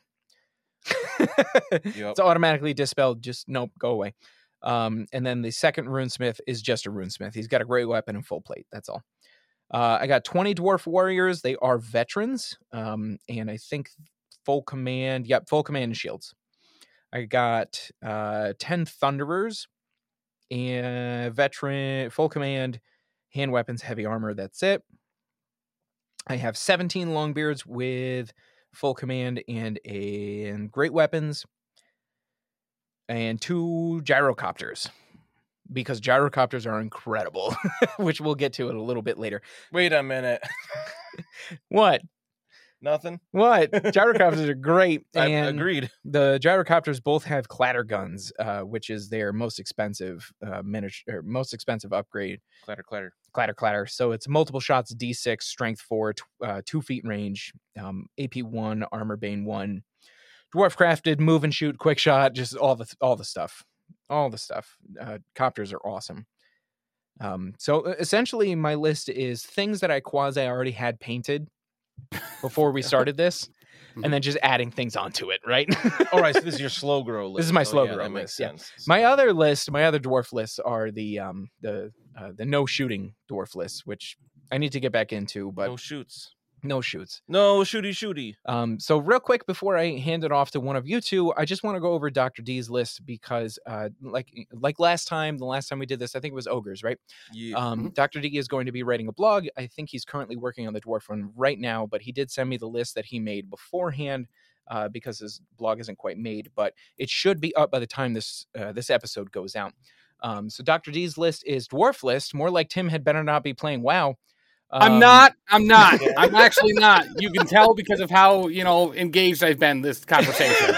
It's automatically dispelled. Just nope, go away. And then the second runesmith is just a runesmith. He's got a great weapon and full plate. That's all. I got 20 dwarf warriors. They are veterans, and I think full command. Yep, full command and shields. I got 10 thunderers and veteran, full command, hand weapons, heavy armor. That's it. I have 17 longbeards with full command and great weapons, and 2 gyrocopters, because gyrocopters are incredible, which we'll get to it a little bit later. Wait a minute. What? Nothing. What? Gyrocopters are great. And Agreed. the gyrocopters both have clatter guns, which is their most expensive most expensive upgrade. Clatter, clatter. Clatter, clatter. So it's multiple shots, D6, strength 4, 2 feet range, AP 1, armor bane 1, dwarf crafted, move and shoot, quick shot, just all the stuff. All the stuff. Copters are awesome. So essentially, my list is things that I quasi already had painted before we started this, and then just adding things onto it, right? All right, so this is your slow grow list. This is my slow yeah, grow that makes list, yeah. sense. My other dwarf lists are the no shooting dwarf lists, which I need to get back into, but No shoots. no shoots. No shooty. So real quick before I hand it off to one of you two, I just want to go over Dr. D's list because like the last time we did this, I think it was ogres, right? Yeah. Dr. D is going to be writing a blog. I think he's currently working on the dwarf one right now, but he did send me the list that he made beforehand because his blog isn't quite made, but it should be up by the time this episode goes out. So Dr. D's list is dwarf list, more like Tim had better not be playing WoW. I'm not. I'm actually not. You can tell because of how, engaged I've been this conversation.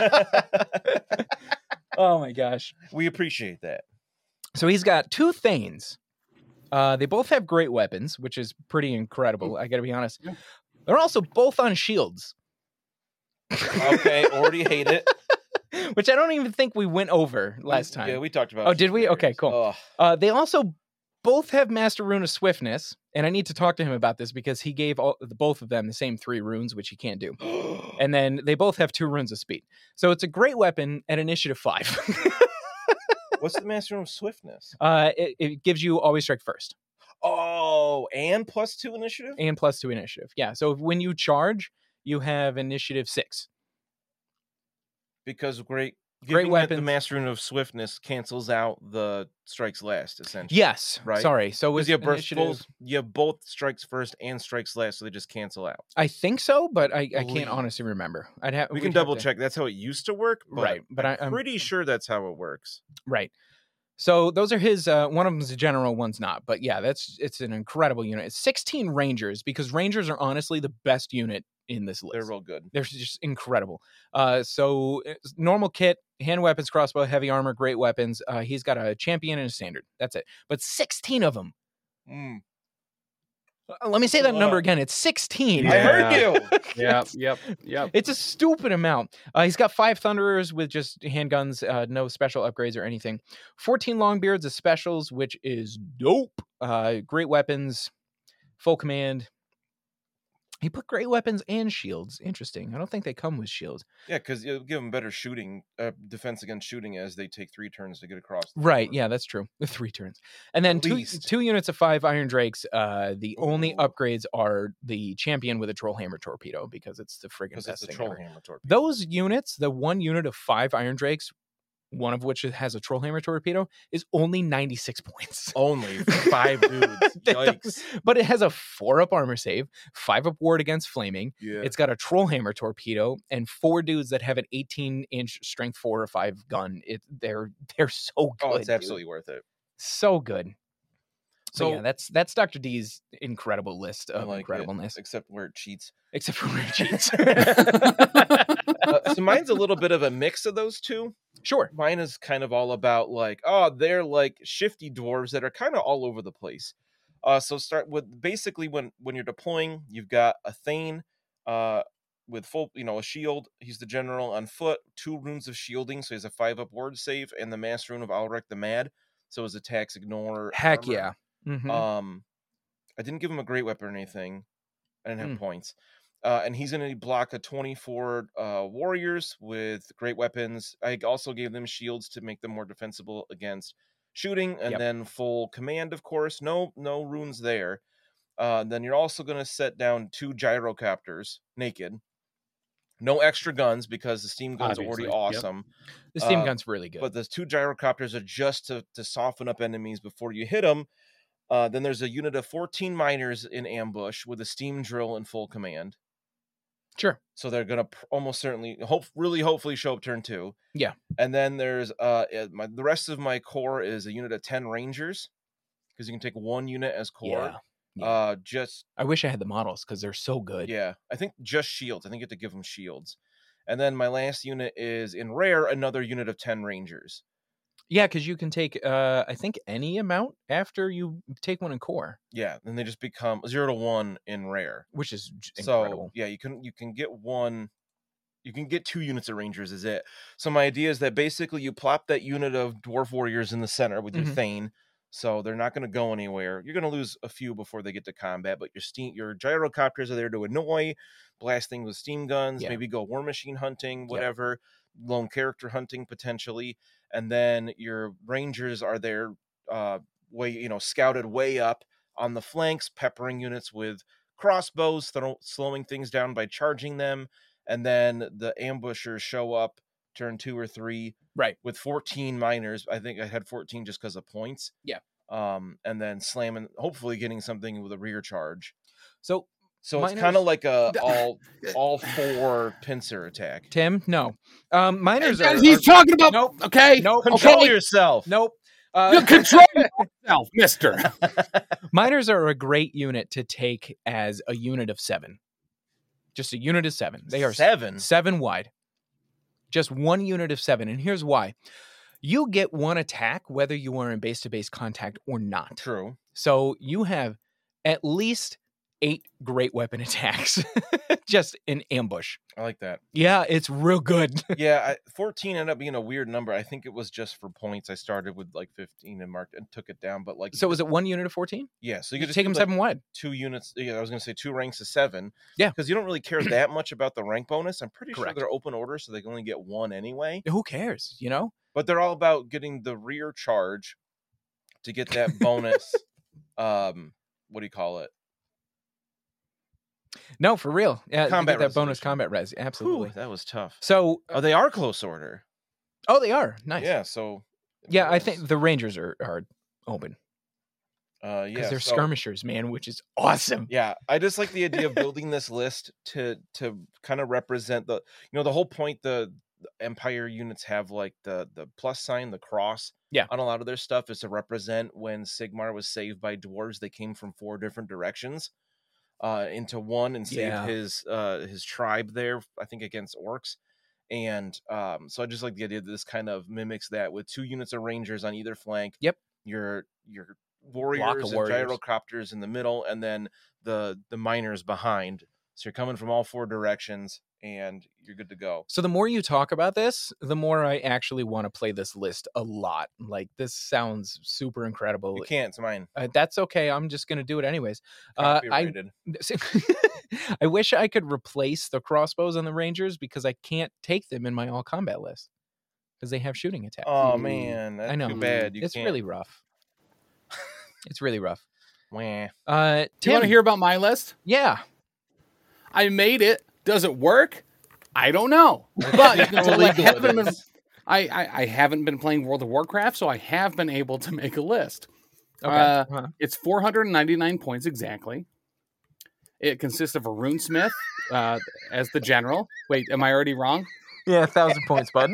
Oh my gosh. We appreciate that. So he's got 2 Thanes. They both have great weapons, which is pretty incredible. I got to be honest. Yeah. They're also both on shields. Okay, already hate it. Which I don't even think we went over last time. Yeah, we talked about. Oh, did we? Okay, cool. Oh. They also both have Master Rune of Swiftness, and I need to talk to him about this because he gave both of them the same 3 runes, which he can't do. And then they both have 2 runes of speed. So it's a great weapon at initiative 5. What's the Master of Swiftness? It gives you always strike first. Oh, and +2 initiative? And +2 initiative. Yeah, so when you charge, you have initiative 6. Because great Great weapons. The Master of Swiftness cancels out the strikes last, essentially. Yes. Right? Sorry. So Because with you have both strikes first and strikes last, so they just cancel out. I think so, but I can't Believe. honestly remember. We can double check. That's how it used to work, but Right, but I'm pretty sure that's how it works. Right. So those are his. One of them's a general, one's not. But yeah, it's an incredible unit. It's 16 Rangers because Rangers are honestly the best unit in this list. They're real good. They're just incredible. So normal kit, hand weapons, crossbow, heavy armor, great weapons. He's got a champion and a standard. That's it. But 16 of them. Let me say that number again. It's 16. Yeah. I heard you. Yep. It's a stupid amount. He's got 5 Thunderers with just handguns, no special upgrades or anything. 14 Longbeards of specials, which is dope. Great weapons, full command. He put great weapons and shields. Interesting. I don't think they come with shields. Yeah, because you'll give them better shooting, defense against shooting as they take 3 turns to get across. Right. Yeah, that's true. 3 turns. And then two units of 5 Iron Drakes. The only upgrades are the champion with a Trollhammer torpedo because it's the friggin' best It's a thing troll ever. hammer torpedo. Those units, the one unit of 5 Iron Drakes, one of which has a Trollhammer torpedo, is only 96 points. Only 5 dudes. Yikes. But it has a 4-up armor save, 5-up ward against flaming. Yeah. It's got a Trollhammer torpedo and 4 dudes that have an 18-inch strength 4 or 5 gun. They're so good. Oh, it's dude. absolutely worth it. So good. So So yeah, that's Dr. D's incredible list I of like incredibleness. it, except where it cheats. Except for where it cheats. So mine's a little bit of a mix of those two. Sure. Mine is kind of all about they're like shifty dwarves that are kind of all over the place. So start with basically when you're deploying, you've got a Thane with full, a shield. He's the general on foot, 2 runes of shielding, so he has a 5-up ward save, and the Master Rune of Alrek the Mad, so his attacks ignore. Heck armor. yeah. Mm-hmm. I didn't give him a great weapon or anything. I didn't have points. And he's going to block a 24 warriors with great weapons. I also gave them shields to make them more defensible against shooting, and then full command, of course. No runes there. Then you're also going to set down 2 gyrocopters naked. No extra guns because the steam gun's Obviously, already awesome. The steam gun's really good. But the 2 gyrocopters are just to soften up enemies before you hit them. Then there's a unit of 14 miners in ambush with a steam drill and full command. Sure. So they're going to almost certainly, hopefully show up turn 2. Yeah. And then there's the rest of my core is a unit of 10 rangers because you can take 1 unit as core. Yeah. Just I wish I had the models because they're so good. yeah, I think just shields. I think you have to give them shields. And then my last unit is in rare, another unit of 10 Rangers. Yeah, because you can take, I think, any amount after you take one in core, Yeah, then they just become 0 to 1 in rare. which is So incredible. yeah, you can get one. You can get 2 units of Rangers is it. So my idea is that basically you plop that unit of Dwarf Warriors in the center with your Mhm. Thane. So they're not going to go anywhere. You're going to lose a few before they get to combat, but your gyrocopters are there to annoy, blasting with steam guns, Yeah. maybe go war machine hunting, whatever, lone character hunting potentially, and then your Rangers are there, scouted way up on the flanks, peppering units with crossbows, slowing things down by charging them, and then the ambushers show up turn 2 or 3 Right. with 14 miners. I think I had 14 just because of points. Yeah. And then slamming, hopefully getting something with a rear charge. So It's miners- kind of like a all 4 pincer attack. Tim, no. Miners are. He's talking about. Nope. Okay. Nope. Control Okay. yourself. Nope. You control yourself, mister. Miners are a great unit to take as a unit of 7. Just a unit of 7. They are 7. 7 wide. Just one unit of 7. And here's why. You get one attack whether you are in base-to-base contact or not. True. So you have at least 8 great weapon attacks just in ambush. I like that. Yeah, it's real good. Yeah, 14 ended up being a weird number. I think it was just for points. I started with like 15 and marked and took it down. But like, So was it 1 unit of 14? yeah, so You you could could take them 7 wide. 2 units. Yeah, I was going to say 2 ranks of 7. Yeah. Because you don't really care that much about the rank bonus. I'm pretty Correct. sure they're open order, so they can only get 1 anyway. Who cares, you know? But they're all about getting the rear charge to get that bonus. What do you call it? No, for real. Yeah, Combat you get that bonus resolution. combat res. Absolutely. Whew, that was tough. So, Oh, they are close order. oh, they are. Nice. Yeah, so. Yeah, I think the Rangers are open. Yeah, Because they're so- skirmishers, man, which is awesome. Yeah, I just like the idea of building this list to kind of represent the whole point. The Empire units have like the plus sign, the cross. Yeah. On a lot of their stuff is to represent when Sigmar was saved by dwarves. They came from 4 different directions into one and saved Yeah. his tribe there, I think, against orcs. And so I just like the idea that this kind of mimics that with 2 units of Rangers on either flank. Yep. Your warriors and warriors. gyrocopters in the middle, and then the miners behind. So you're coming from all 4 directions, and you're good to go. So the more you talk about this, the more I actually want to play this list a lot. Like, this sounds super incredible. You can't. It's mine. That's okay. I'm just going to do it anyways. I Copyrighted. I wish I could replace the crossbows on the Rangers because I can't take them in my all combat list because they have shooting attacks. Oh man, that's I know. too bad. You It's can't. really rough. It's really rough. Wah. Do you Tim, want to hear about my list? Yeah. I made it. Does it work? I don't know. But you know, Totally I, haven't good. been, I haven't been playing World of Warcraft, so I have been able to make a list. Okay. It's 499 points exactly. It consists of a runesmith as the general. Wait, am I already wrong? Yeah, 1,000 points, bud.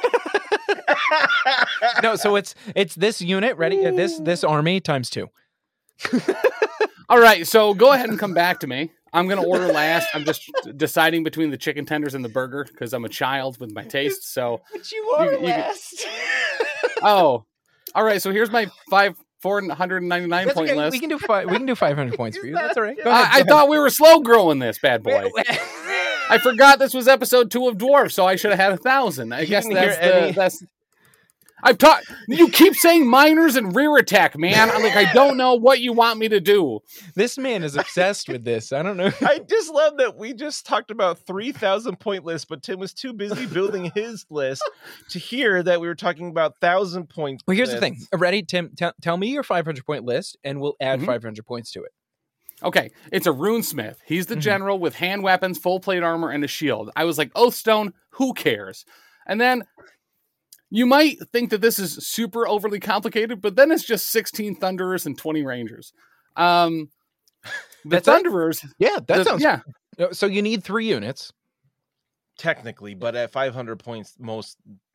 No, so it's this unit ready. This army times 2. All right, so go ahead and come back to me. I'm going to order last. I'm just deciding between the chicken tenders and the burger because I'm a child with my taste. So, But you are You- last. oh, all right. So here's my 499 That's point okay. list. We can do 500 points for you. That's all right. Go I ahead. thought we were slow growing this bad boy. I forgot this was episode 2 of Dwarf, so I should have had 1,000. I guess didn't hear that's that's. I've taught you keep saying miners and rear attack, man. I'm like, I don't know what you want me to do. This man is obsessed with this. I don't know. I just love that we just talked about 3,000 point list, but Tim was too busy building his list to hear that we were talking about 1,000 points. Well, here's the thing. Ready, Tim? Tell me your 500 point list, and we'll add Mhm. 500 points to it. Okay, it's a runesmith. He's the Mhm. general with hand weapons, full plate armor, and a shield. I was like, Oathstone, who cares? And then you might think that this is super overly complicated, but then it's just 16 Thunderers and 20 Rangers. The That's it? Thunderers, Yeah, that sounds. yeah. So you need 3 units. Technically, but at 500 points, most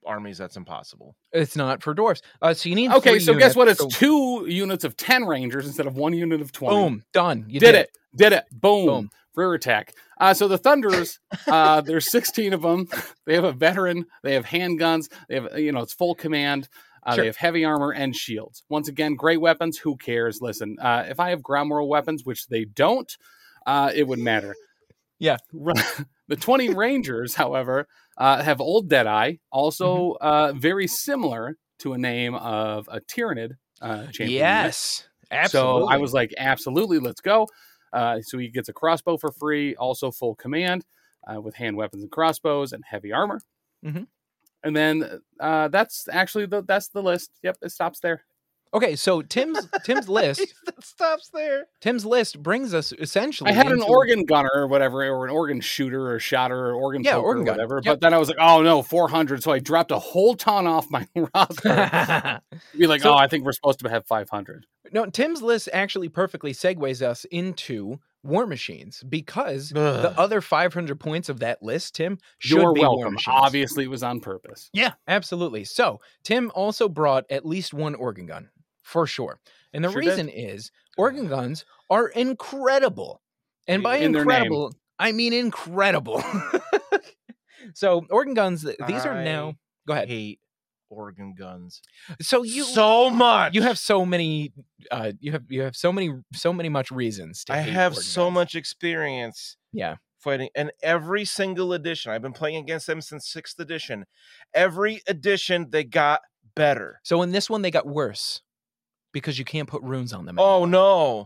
armies, that's impossible. It's not for dwarves. So you need Okay, 3 so units, guess what? It's so 2 units of 10 Rangers instead of 1 unit of 20. boom, done. You Did it. Boom. Boom. Rear attack. So the Thunders, there's 16 of them. They have a veteran. They have handguns. They have, it's full command. Sure. They have heavy armor and shields. Once again, great weapons. Who cares? Listen, if I have ground war weapons, which they don't, it would matter. Yeah. The 20 Rangers, however, have old Deadeye, also very similar to a name of a Tyranid champion. Yes, absolutely. So I was like, absolutely, let's go. So he gets a crossbow for free, also full command with hand weapons and crossbows and heavy armor. Mhm. And then that's actually that's the list. Yep, it stops there. Okay, so Tim's list. That stops there. Tim's list brings us essentially. I had an into- organ gunner or whatever, or an organ shooter or shotter or organ poker organ or gunner. whatever. Yep. But then I was like, oh no, 400. So I dropped a whole ton off my roster. Be like, So- I think we're supposed to have 500. No, Tim's list actually perfectly segues us into War Machines because the other 500 points of that list, Tim, should You're be War welcome. Machines. Obviously, it was on purpose. Yeah, absolutely. So Tim also brought at least 1 organ gun for sure. And the Sure reason is organ guns are incredible. And by In their incredible, I mean incredible. So organ guns, these are now, go ahead. Hate organ guns So you so much. you have so many you have so many much reasons to I hate have organ so guns. much experience. Yeah. Fighting, and every single edition, I've been playing against them since 6th edition. Every edition they got better. So in this one they got worse because you can't put runes on them. Oh no!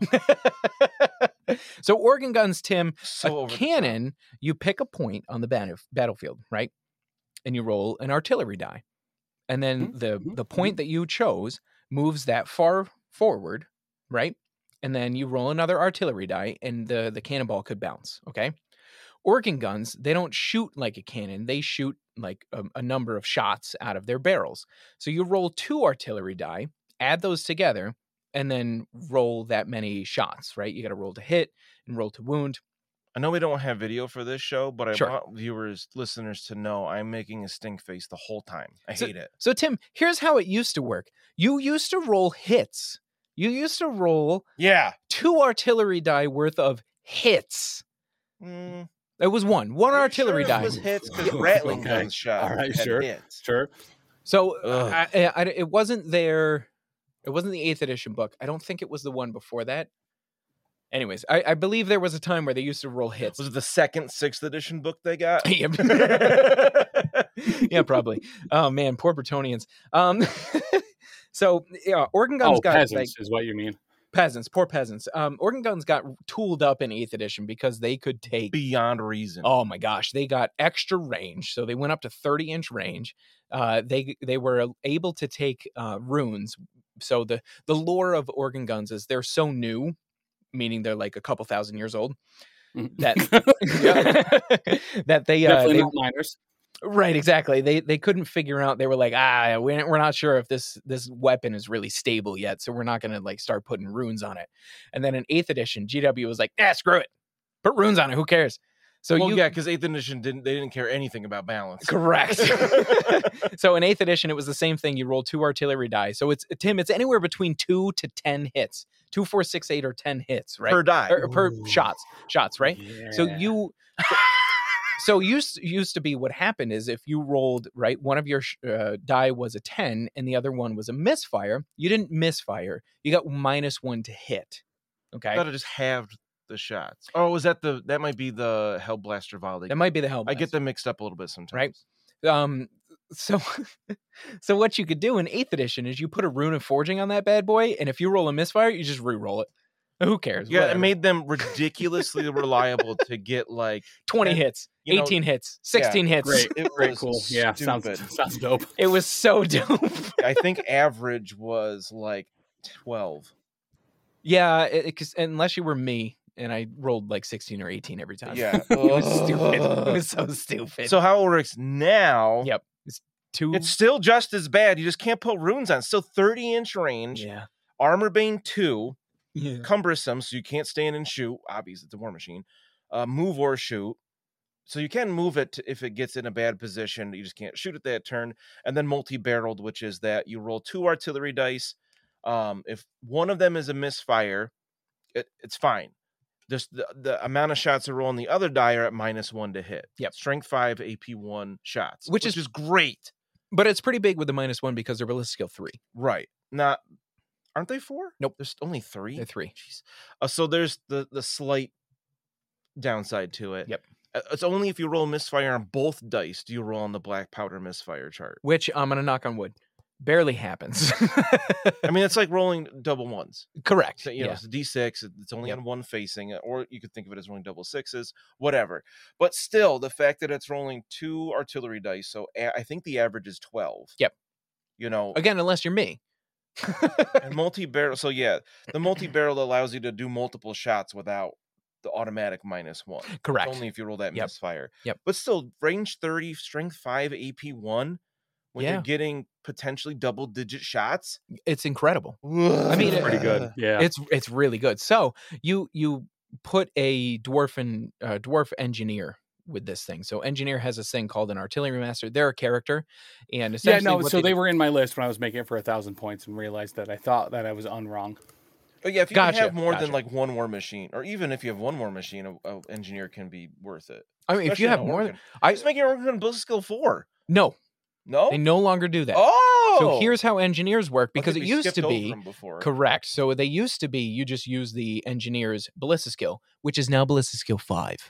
So organ guns, Tim, So a over the top. cannon, you pick a point on the battlefield, right? And you roll an artillery die. And then the point that you chose moves that far forward, right? And then you roll another artillery die and the cannonball could bounce, okay? Organ guns, they don't shoot like a cannon. They shoot like a number of shots out of their barrels. So you roll 2 artillery die, add those together, and then roll that many shots, right? You got to roll to hit and roll to wound. I know we don't have video for this show, but I Sure. want listeners to know I'm making a stink face the whole time. I hate it. So, Tim, here's how it used to work. You used to roll hits. You used to roll Yeah. 2 artillery die worth of hits. Mm, It was one I'm artillery sure die. It was hits because Rattling Okay. guns shot. All right, had sure. hits. Sure. So Ugh. it wasn't there. It wasn't the 8th edition book. I don't think it was the one before that. Anyways, I believe there was a time where they used to roll hits. Was it the 2nd, 6th edition book they got? Yeah, probably. Oh man, poor Bretonians. So yeah, organ guns Oh, got peasants like is what you mean. peasants, poor peasants. Organ guns got tooled up in 8th edition because they could take. Beyond reason. Oh my gosh, they got extra range, so they went up to 30-inch range. They were able to take runes. So the lore of organ guns is they're so new, meaning they're like a couple thousand years old. That that they Definitely not minors. right, exactly. They couldn't figure out. They were like, we're not sure if this weapon is really stable yet, so we're not going to like start putting runes on it. And then in 8th edition, GW was like, screw it, put runes on it. Who cares? So Well, yeah, because 8th edition didn't care anything about balance. correct. So in 8th edition, it was the same thing. You roll 2 artillery die. So it's anywhere between 2 to 10 hits, 2, 4, 6, 8, or 10 hits, right? Per die. Or per shots, right? So you. So used to be what happened is if you rolled, right, one of your die was a 10 and the other one was a misfire, you didn't misfire. You got -1 to hit. I Okay. thought it just halved the shots. Oh, was that that might be the Hellblaster volley. That might be the hell. I get them mixed up a little bit sometimes. Right. So what you could do in 8th edition is you put a rune of forging on that bad boy, and if you roll a misfire, you just re-roll it. Who cares? Yeah, Whatever. it made them ridiculously reliable to get like 20 hits, you know, 18 hits, 16 hits. Great. it Very was cool. Yeah, stupid. sounds dope. It was so dope. I think average was like 12. Yeah, because unless you were me, and I rolled like 16 or 18 every time. Yeah. It was stupid. It was so stupid. So how it works now? Yep. It's 2. It's still just as bad. You just can't put runes on. It's still 30-inch range. Yeah. Armor Bane 2. Yeah. Cumbersome, so you can't stand and shoot. Obviously, it's a war machine. Move or shoot. so you can move it if it gets in a bad position. You just can't shoot at that turn. And then multi-barreled, which is that you roll 2 artillery dice. If one of them is a misfire, it's fine. Just the amount of shots that roll on the other die are at -1 to hit. Yep. Strength 5, AP 1 shots, Which is great. But it's pretty big with the -1 because they're ballistic skill 3. Right. Aren't they 4? Nope. There's only 3. They're 3. Jeez. So there's the slight downside to it. Yep. It's only if you roll misfire on both dice do you roll on the black powder misfire chart. Which I'm going to knock on wood. Barely happens. I mean, it's like rolling double ones. Correct. So, you know, it's a D6. It's only on one facing, or you could think of it as rolling double sixes, whatever. But still, the fact that it's rolling 2 artillery dice, so I think the average is 12. Yep. You know, Again, unless you're me. and multi-barrel. So yeah, the multi-barrel allows you to do multiple shots without the automatic -1. Correct. Only if you roll that Yep. misfire. Yep. But still, range 30, strength 5, AP 1. When Yeah. you're getting potentially double-digit shots, It's incredible. I mean, Pretty good. Yeah. It's really good. So you put a dwarf engineer with this thing. So engineer has this thing called an artillery master. They're a character, and Yeah, essentially no, what so they do- were in my list when I was making it for 1,000 points and realized that I thought that I was unwrong. Oh yeah, if you Gotcha, can have more gotcha. than like one war machine, or even if you have one war machine, a engineer can be worth it. I mean, if Especially you have in more Organ. than I Just make your Organ ballistic skill 4. no, No. they no longer do that. Oh, So here's how engineers work, because Okay, it we used skipped to over be them before. correct. So they used to be you just use the engineer's ballista skill, which is now ballista skill 5.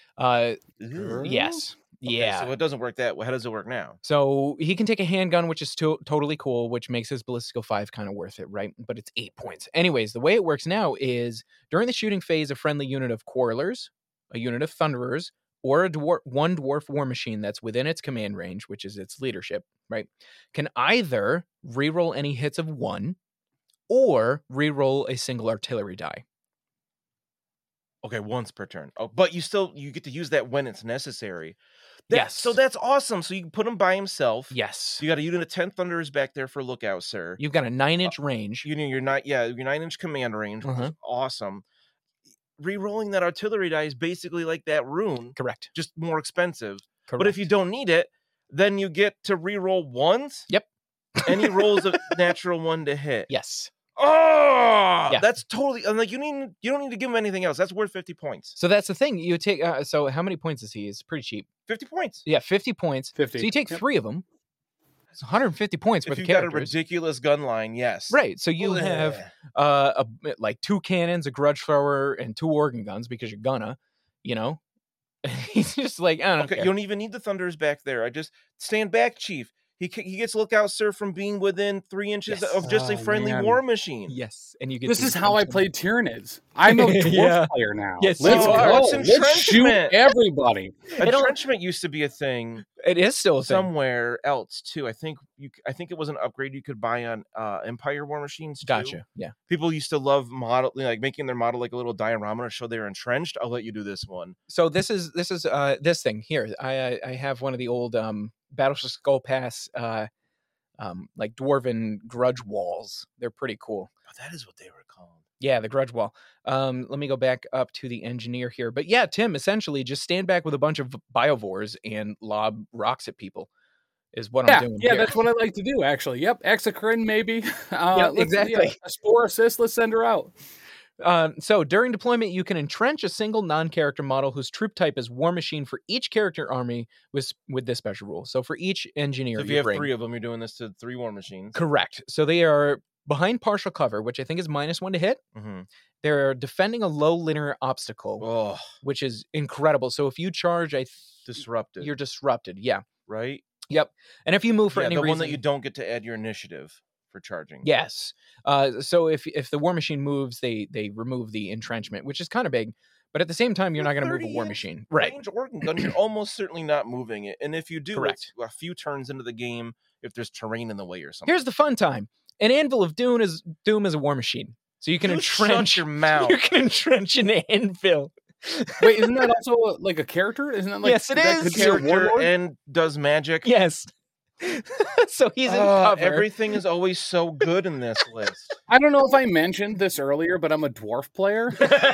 Ew. Yes. Okay, Yeah. so it doesn't work that way. How does it work now? So he can take a handgun, which is totally cool, which makes his ballistic skill 5 kind of worth it, right? But it's 8 points. Anyways, the way it works now is during the shooting phase, a friendly unit of quarrelers, a unit of thunderers, or one dwarf war machine that's within its command range, which is its leadership, right, can either reroll any hits of 1 or reroll a single artillery die. Okay, once per turn. Oh, but you get to use that when it's necessary. Yes. So that's awesome. So you can put him by himself. Yes. You got a unit of 10 Thunderers back there for lookout, sir. You've got a 9-inch range. You know, your 9-inch command range, which is Uh-huh. awesome. Rerolling that artillery die is basically like that rune, Correct. just more expensive. Correct. But if you don't need it, then you get to reroll ones. Yep. And he rolls a natural 1 to hit. Yes. Oh, Yeah. that's totally. I'm like, you don't need to give him anything else. That's worth 50 points. So that's the thing. You take, so how many points is he? It's pretty cheap. 50 points. Yeah, 50 points. 50. So you take Yep. 3 of them. It's 150 points for If the you've got a characters. ridiculous gun line, yes. Right. So you have Blech. like 2 cannons, a grudge thrower, and 2 organ guns because you're gonna, you know. He's just like, I don't Okay, care. you don't even need the Thunders back there. I just stand back, Chief. He gets lookout, sir, from being within 3 inches Yes. of just a Oh, friendly man. war machine. Yes, and you get This to is how I function. played Tyranids. I'm a dwarf Yeah. player now. Yes, Let's you are. go. It's Let's shoot entrenchment. everybody. Entrenchment used to be a thing It is still a thing. somewhere else too. I think it was an upgrade you could buy on Empire War Machines too. Gotcha. Yeah. People used to love like making their model like a little diorama to show they're entrenched. I'll let you do this one. So this is this thing here. I have one of the old Battleship Skull Pass like dwarven grudge walls. They're pretty cool. Oh, that is what they were called. Yeah, the grudge wall. Let me go back up to the engineer here. But yeah, Tim, essentially just stand back with a bunch of biovores and lob rocks at people is what I'm doing. Yeah, here. that's what I like to do, actually. Yep, Exocrine, maybe. exactly. A spore assist, let's send her out. So during deployment, you can entrench a single non-character model whose troop type is War Machine for each character army with this special rule. So for each engineer, So if you have bring, 3 of them, you're doing this to 3 war machines. correct. So they are behind partial cover, which I think is -1 to hit. Mm-hmm. They're defending a low linear obstacle, Oh, which is incredible. So if you charge, disrupted. you're disrupted. Yeah. right. Yep. And if you move for Yeah, any the reason, one that you don't get to add your initiative for charging. yes. So if the War Machine moves, they remove the entrenchment, which is kind of big. But at the same time, you're not going to move a War 30-inch Machine, right? Range organ gun, you're almost certainly not moving it. And if you do, Correct. it's a few turns into the game if there's terrain in the way or something. Here's the fun time: an Anvil of Doom is a War Machine, so you can You entrench shut your mouth. You can entrench an anvil. Wait, isn't that also like a character? Isn't that like Yes, it that is. could be a Character warlord? and does magic. Yes. So he's in cover. Everything is always so good in this list. I don't know if I mentioned this earlier, but I'm a dwarf player.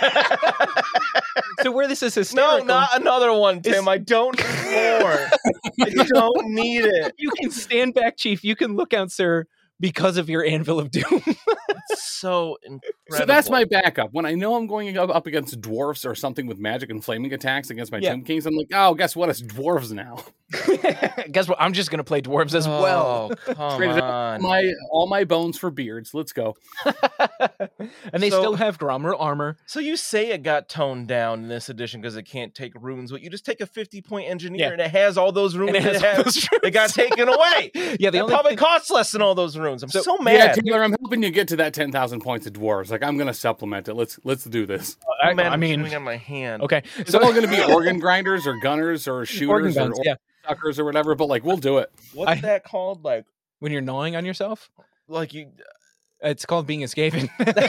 So where this is hysterical. No, not another one, Tim. I don't need more. I don't need it. You can stand back, Chief. You can look out, sir, because of your Anvil of Doom. It's so incredible. So that's my backup. When I know I'm going up against dwarfs or something with magic and flaming attacks against my Tomb Kings, I'm like, oh, guess what? It's dwarves now. Guess what? I'm just going to play dwarves as well. Oh, come on. All my bones for beards. Let's go. And they still have Grommer armor. So you say it got toned down in this edition because it can't take runes, but you just take a 50-point engineer and it has all those runes. It got taken away. Yeah, it probably costs less than all those runes. I'm so mad. Yeah, Taylor, I'm helping you get to that 10,000 points of dwarves. Like, I'm going to supplement it. Let's do this. I mean, on my hand. Okay, so it's all going to be organ grinders or gunners or shooters or suckers or whatever. But like, we'll do it. What's that called? Like when you're gnawing on yourself? Like you. It's called being a Skaven.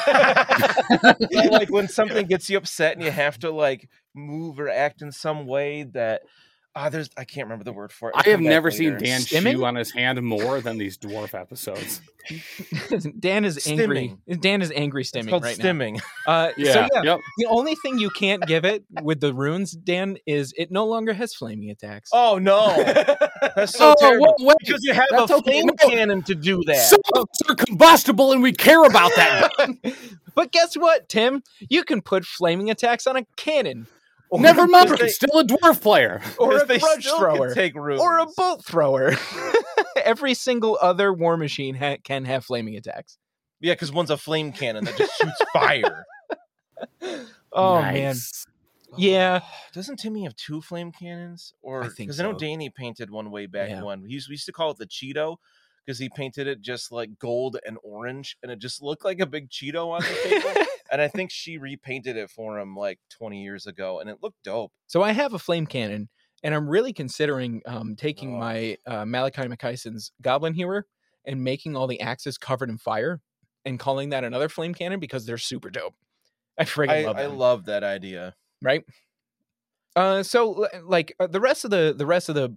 Like when something gets you upset and you have to like move or act in some way that. I can't remember the word for it. I have never seen Dan chew on his hand more than these dwarf episodes. Dan is angry. Dan is angry stimming. It's called right stimming. Now. The only thing you can't give it with the runes, Dan, is it no longer has flaming attacks. Oh no, that's so terrible. Wait, because you have a flame cannon to do that. Some of us are combustible, and we care about that. But guess what, Tim? You can put flaming attacks on a cannon. Never mind, still a dwarf player. Or a grudge thrower. Take runes. Or a bolt thrower. Every single other war machine can have flaming attacks. Yeah, because one's a flame cannon that just shoots fire. Oh, man. Yeah. Doesn't Timmy have 2 flame cannons? Or I think because I know Danny painted one way back when. We used to call it the Cheeto because he painted it just like gold and orange, and it just looked like a big Cheeto on the table. And I think she repainted it for him like 20 years ago, and it looked dope. So I have a flame cannon, and I'm really considering taking my Malachi McKyson's Goblin Hewer and making all the axes covered in fire and calling that another flame cannon because they're super dope. I friggin' love them. I love that idea. Right? So like the rest of the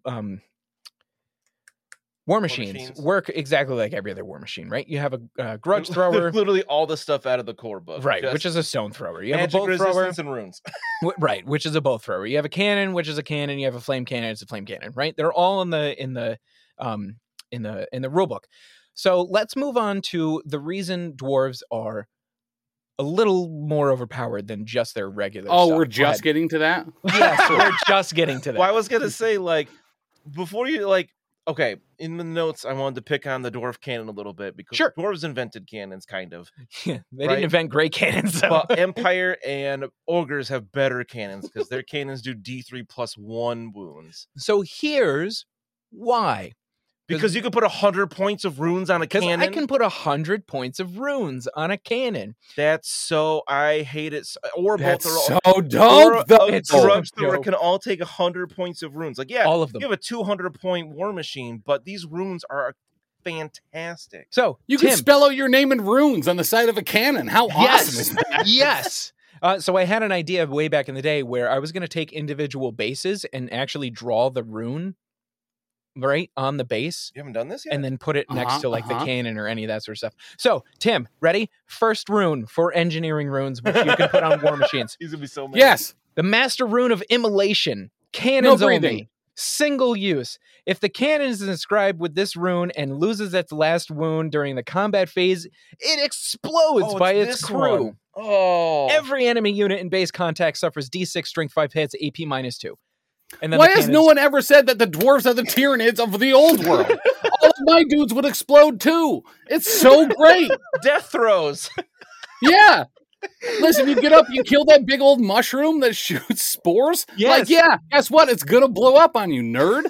war machines work exactly like every other war machine, right? You have a grudge thrower. Literally all the stuff out of the core book. Right, which is a stone thrower. You have a bolt thrower. And runes. Right, which is a bolt thrower. You have a cannon, which is a cannon. You have a flame cannon, it's a flame cannon, right? They're all in the rule book. So let's move on to the reason dwarves are a little more overpowered than just their regular stuff. We're just getting to that? Yes, we're just getting to that. Well, I was going to say, like, before you, like, okay, in the notes, I wanted to pick on the dwarf cannon a little bit because dwarves invented cannons, kind of. Yeah, they didn't invent great cannons. But Empire and ogres have better cannons because their cannons do D3 plus 1 wounds. So here's why. Because you can put 100 points of runes on a cannon. I can put 100 points of runes on a cannon. That's so I hate it. Or that's both so dope. A grudge thrower can all take 100 points of runes. Like all of them. You have a 200-point war machine, but these runes are fantastic. So you can spell out your name in runes on the side of a cannon. How awesome is that? Yes. So I had an idea way back in the day where I was going to take individual bases and actually draw the rune right on the base. You haven't done this yet? And then put it next to like the cannon or any of that sort of stuff. So, Tim, ready? First rune for engineering runes, which you can put on war machines. He's going to be so mad. Yes. The Master Rune of Immolation. Cannons only. Single use. If the cannon is inscribed with this rune and loses its last wound during the combat phase, it explodes by its crew. Every enemy unit in base contact suffers D6 strength 5 hits, AP -2. And then why has no one ever said that the dwarves are the Tyranids of the old world? All of my dudes would explode too. It's so great. Death throws. Yeah. Listen, you get up, you kill that big old mushroom that shoots spores. Yes. Like, yeah, guess what? It's gonna blow up on you, nerd.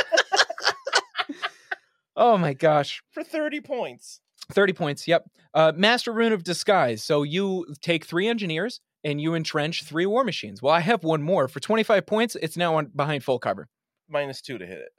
Oh my gosh. For 30 points. 30 points, yep. Master Rune of Disguise. So you take 3 engineers and you entrench 3 war machines. Well, I have one more. For 25 points, it's now behind full cover. -2 to hit it.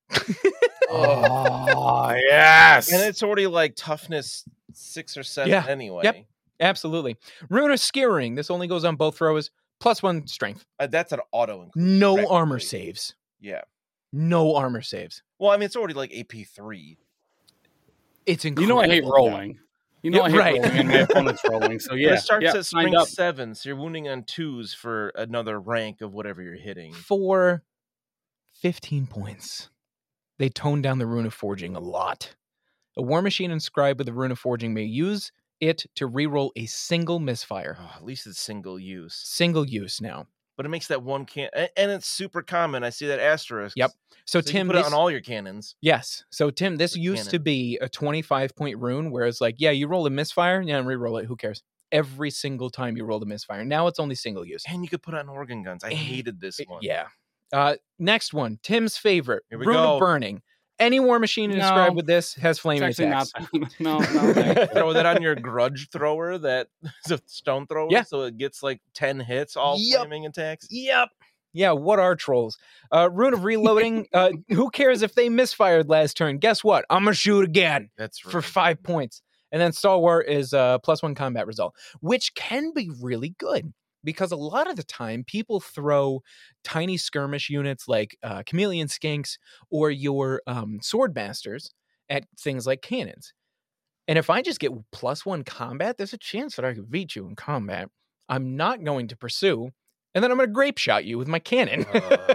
Oh, yes. And it's already like toughness 6 or 7 anyway. Yep, absolutely. Rune of Skewering. This only goes on both throwers. +1 strength. That's an auto. No armor saves. Yeah. No armor saves. Well, I mean, it's already like AP3. It's You incredible. know I hate rolling. You know Yeah, I hate right. rolling and my opponent's rolling. So But yeah, it starts yeah, at signed strength up. 7, so you're wounding on 2s for another rank of whatever you're hitting. For 15 points. They toned down the Rune of Forging a lot. A War Machine inscribed with the Rune of Forging may use it to reroll a single misfire. Oh, at least it's single use. Single use now. But it makes that one and it's super common. I see that asterisk. Yep. So you Tim, can put it on all your cannons. yes. So Tim, this The used cannon. to be a 25-point rune, where it's like, yeah, you roll a misfire, yeah, and reroll it. Who cares? Every single time you roll a misfire. Now it's only single use. And you could put it on organ guns. I hated this one. Yeah. Next one, Tim's favorite, Here we Rune go. of Burning. Any War Machine No. inscribed with this has flaming It's actually attacks. not. No. thank you. Throw that on your grudge thrower, that is a stone thrower, Yeah. so it gets like 10 hits, all Yep. flaming attacks. Yep. Yeah, what are trolls? Rune of Reloading. Who cares if they misfired last turn? Guess what? I'm going to shoot again That's for right. 5 points. And then Stalwart is +1 combat result, which can be really good because a lot of the time people throw tiny skirmish units like Chameleon Skinks or your Swordmasters at things like cannons. And if I just get +1 combat, there's a chance that I could beat you in combat. I'm not going to pursue, and then I'm going to grape shot you with my cannon.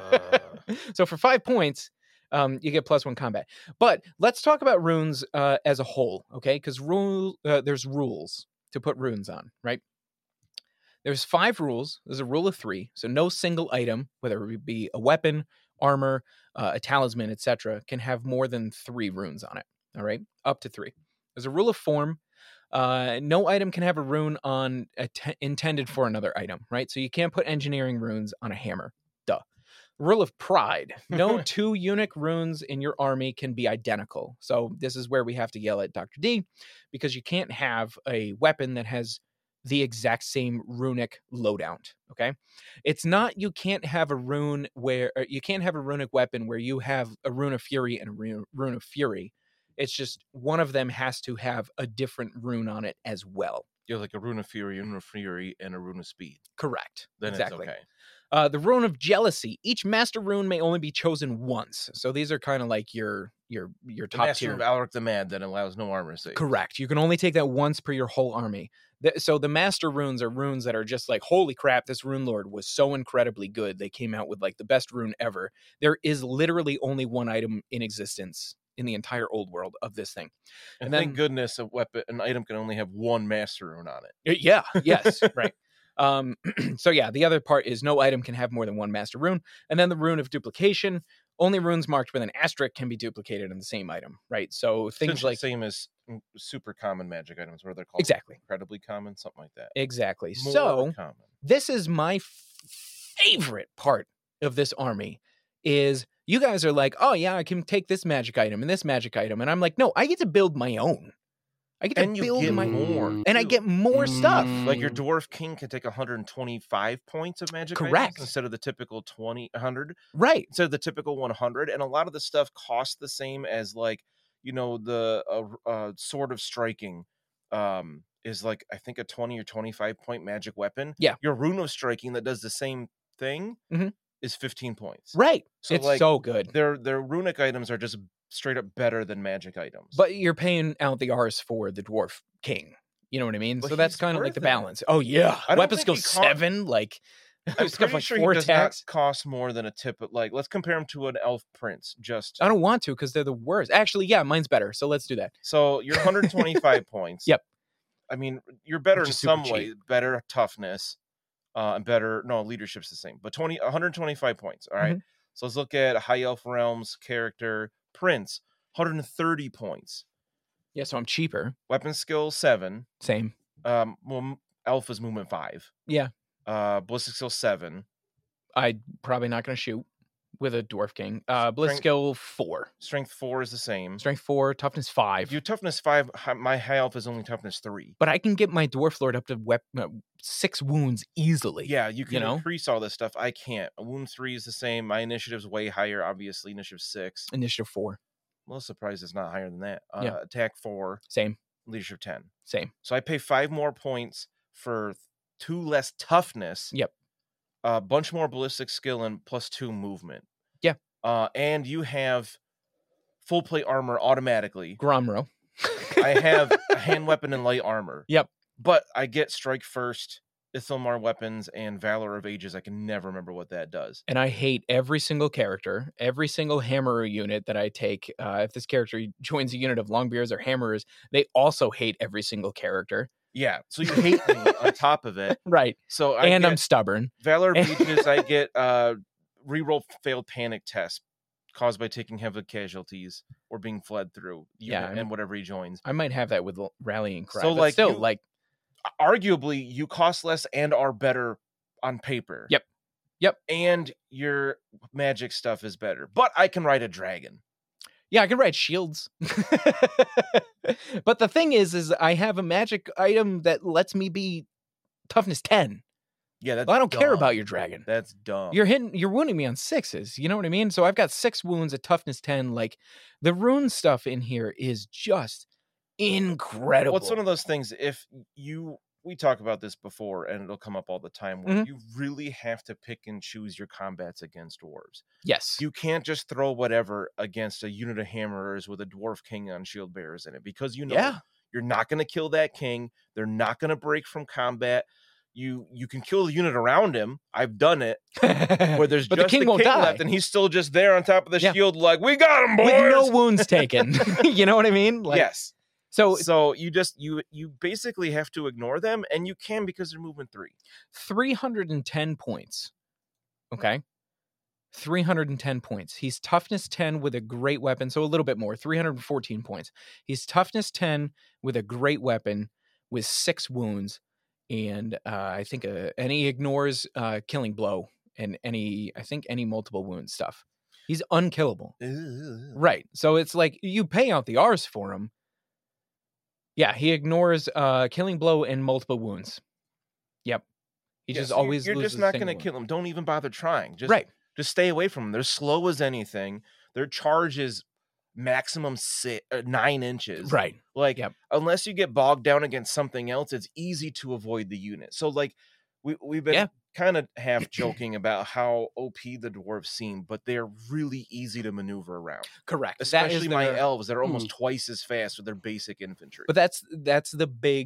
So for 5 points, you get +1 combat. But let's talk about runes as a whole, okay? Because there's rules to put runes on, right? There's 5 rules. There's a rule of 3. So no single item, whether it be a weapon, armor, a talisman, etc., can have more than 3 runes on it. All right, up to 3. There's a rule of form. No item can have a rune on intended for another item, right? So you can't put engineering runes on a hammer. Duh. Rule of pride. No 2 unique runes in your army can be identical. So this is where we have to yell at Dr. D, because you can't have a weapon that has the exact same runic loadout. Okay, it's not you can't have a rune where you can't have a runic weapon where you have a rune of fury and a rune of fury. It's just one of them has to have a different rune on it as well. You're like a Rune of Fury, and a Rune of Speed. Correct. Then exactly. it's okay. The Rune of Jealousy. Each master rune may only be chosen once. So these are kind of like your The top Master tier. of Alaric the Mad that allows no armor save. Correct. You can only take that once per your whole army. So the master runes are runes that are just like, holy crap, this rune lord was so incredibly good. They came out with like the best rune ever. There is literally only one item in existence in the entire old world of this thing. And then- thank goodness an item can only have one Master Rune on it. Yeah. Yes. Right. So yeah, the other part is no item can have more than one master rune. And then the Rune of Duplication. Only runes marked with an asterisk can be duplicated in the same item, right? So things Essentially like same as super common magic items, where they're called exactly. incredibly common, something like that. Exactly. More So common. this is my favorite part of this army is you guys are like, oh yeah, I can take this magic item and this magic item. And I'm like, no, I get to build my own. I get to And you build get my more, and I too. get more stuff. Like your Dwarf King can take 125 points of magic items Correct. instead of the typical 100. Right. Instead of the typical 100, and a lot of the stuff costs the same as like the Sword of Striking is like I think a 20 or 25 point magic weapon. Yeah. Your Rune of Striking that does the same thing Mhm. is 15 points. Right. So, it's like, so good. Their runic items are just straight up better than magic items. But you're paying out the R's for the Dwarf King. You know what I mean? But So that's he's kind of like worth the it. balance. Oh yeah. I don't Weapon think skill he 7, like I'm he's got pretty like sure 4 he does attacks. not cost more than a tip. Like, let's compare him to an elf prince. Just I don't want to because they're the worst. Actually, yeah, mine's better. So let's do that. so you're 125 points. Yep. I mean, you're better Which in is super some way. Better toughness, and better. No, leadership's the same. But 125 points. All right. Mhm. So let's look at High Elf Realms character Prince. 130 points. Yeah, so I'm cheaper. Weapon skill 7. Same. Well, Elf is movement 5. Yeah. Ballistic skill 7. I'm probably not going to shoot with a Dwarf King. Bliss Strength- skill 4. Strength 4 is the same. Strength 4. Toughness 5. Your toughness 5. My High Elf is only toughness 3. But I can get my Dwarf Lord up to 6 wounds easily. Yeah, you can know? increase all this stuff. I can't. A wound 3 is the same. My initiative's way higher, obviously. Initiative 6. Initiative 4. I'm a little surprised it's not higher than that. Yeah. Attack 4. Same. Leadership 10. Same. So I pay 5 more points for 2 less toughness. Yep. A bunch more ballistic skill and plus 2 movement. Yeah. and you have full plate armor automatically. Gromro. I have a hand weapon and light armor. Yep. But I get Strike First, Ithilmar weapons, and Valor of Ages. I can never remember what that does. And I hate every single character, every single hammerer unit that I take. If this character joins a unit of Longbeards or Hammerers, they also hate every single character. Yeah, so you hate me on top of it. Right. So I'm stubborn. Valor of Ages, I get reroll failed panic test caused by taking heavy casualties or being fled through. And whatever he joins. I might have that with Rallying Cry. So, but still, arguably, you cost less and are better on paper. Yep. And your magic stuff is better. But I can ride a dragon. Yeah, I can ride shields. But the thing is I have a magic item that lets me be toughness 10. Yeah, that's I don't care dumb. about your dragon. That's dumb. You're wounding me on 6s. You know what I mean? So I've got 6 wounds at toughness 10. Like, the rune stuff in here is just incredible. Well, it's one of those things, we talk about this before, and it'll come up all the time, where you really have to pick and choose your combats against dwarves. Yes. You can't just throw whatever against a unit of hammerers with a dwarf king on shield bearers in it, because you're not going to kill that king. They're not going to break from combat. You can kill the unit around him. I've done it. Where there's but just the king won't die. left, and he's still just there on top of the shield, like, we got him, boys! With no wounds taken. You know what I mean? Like, yes. So you basically have to ignore them, and you can because they're movement 3. 310 points. Okay. 310 points. He's toughness 10 with a great weapon, so a little bit more, 314 points. He's toughness 10 with a great weapon with 6 wounds, and I think and he ignores killing blow and any multiple wound stuff. He's unkillable. Ew. Right. So it's like you pay out the R's for him. Yeah, he ignores killing blow and multiple wounds. Yep. He just always you're loses just not going to kill him. Don't even bother trying. Just stay away from them. They're slow as anything. Their charge is maximum 9 inches. Right. Like, unless you get bogged down against something else, it's easy to avoid the unit. So, like, we've been kind of half joking about how OP the dwarves seem, but they're really easy to maneuver around. Correct. Especially my elves that are almost twice as fast with their basic infantry. But that's their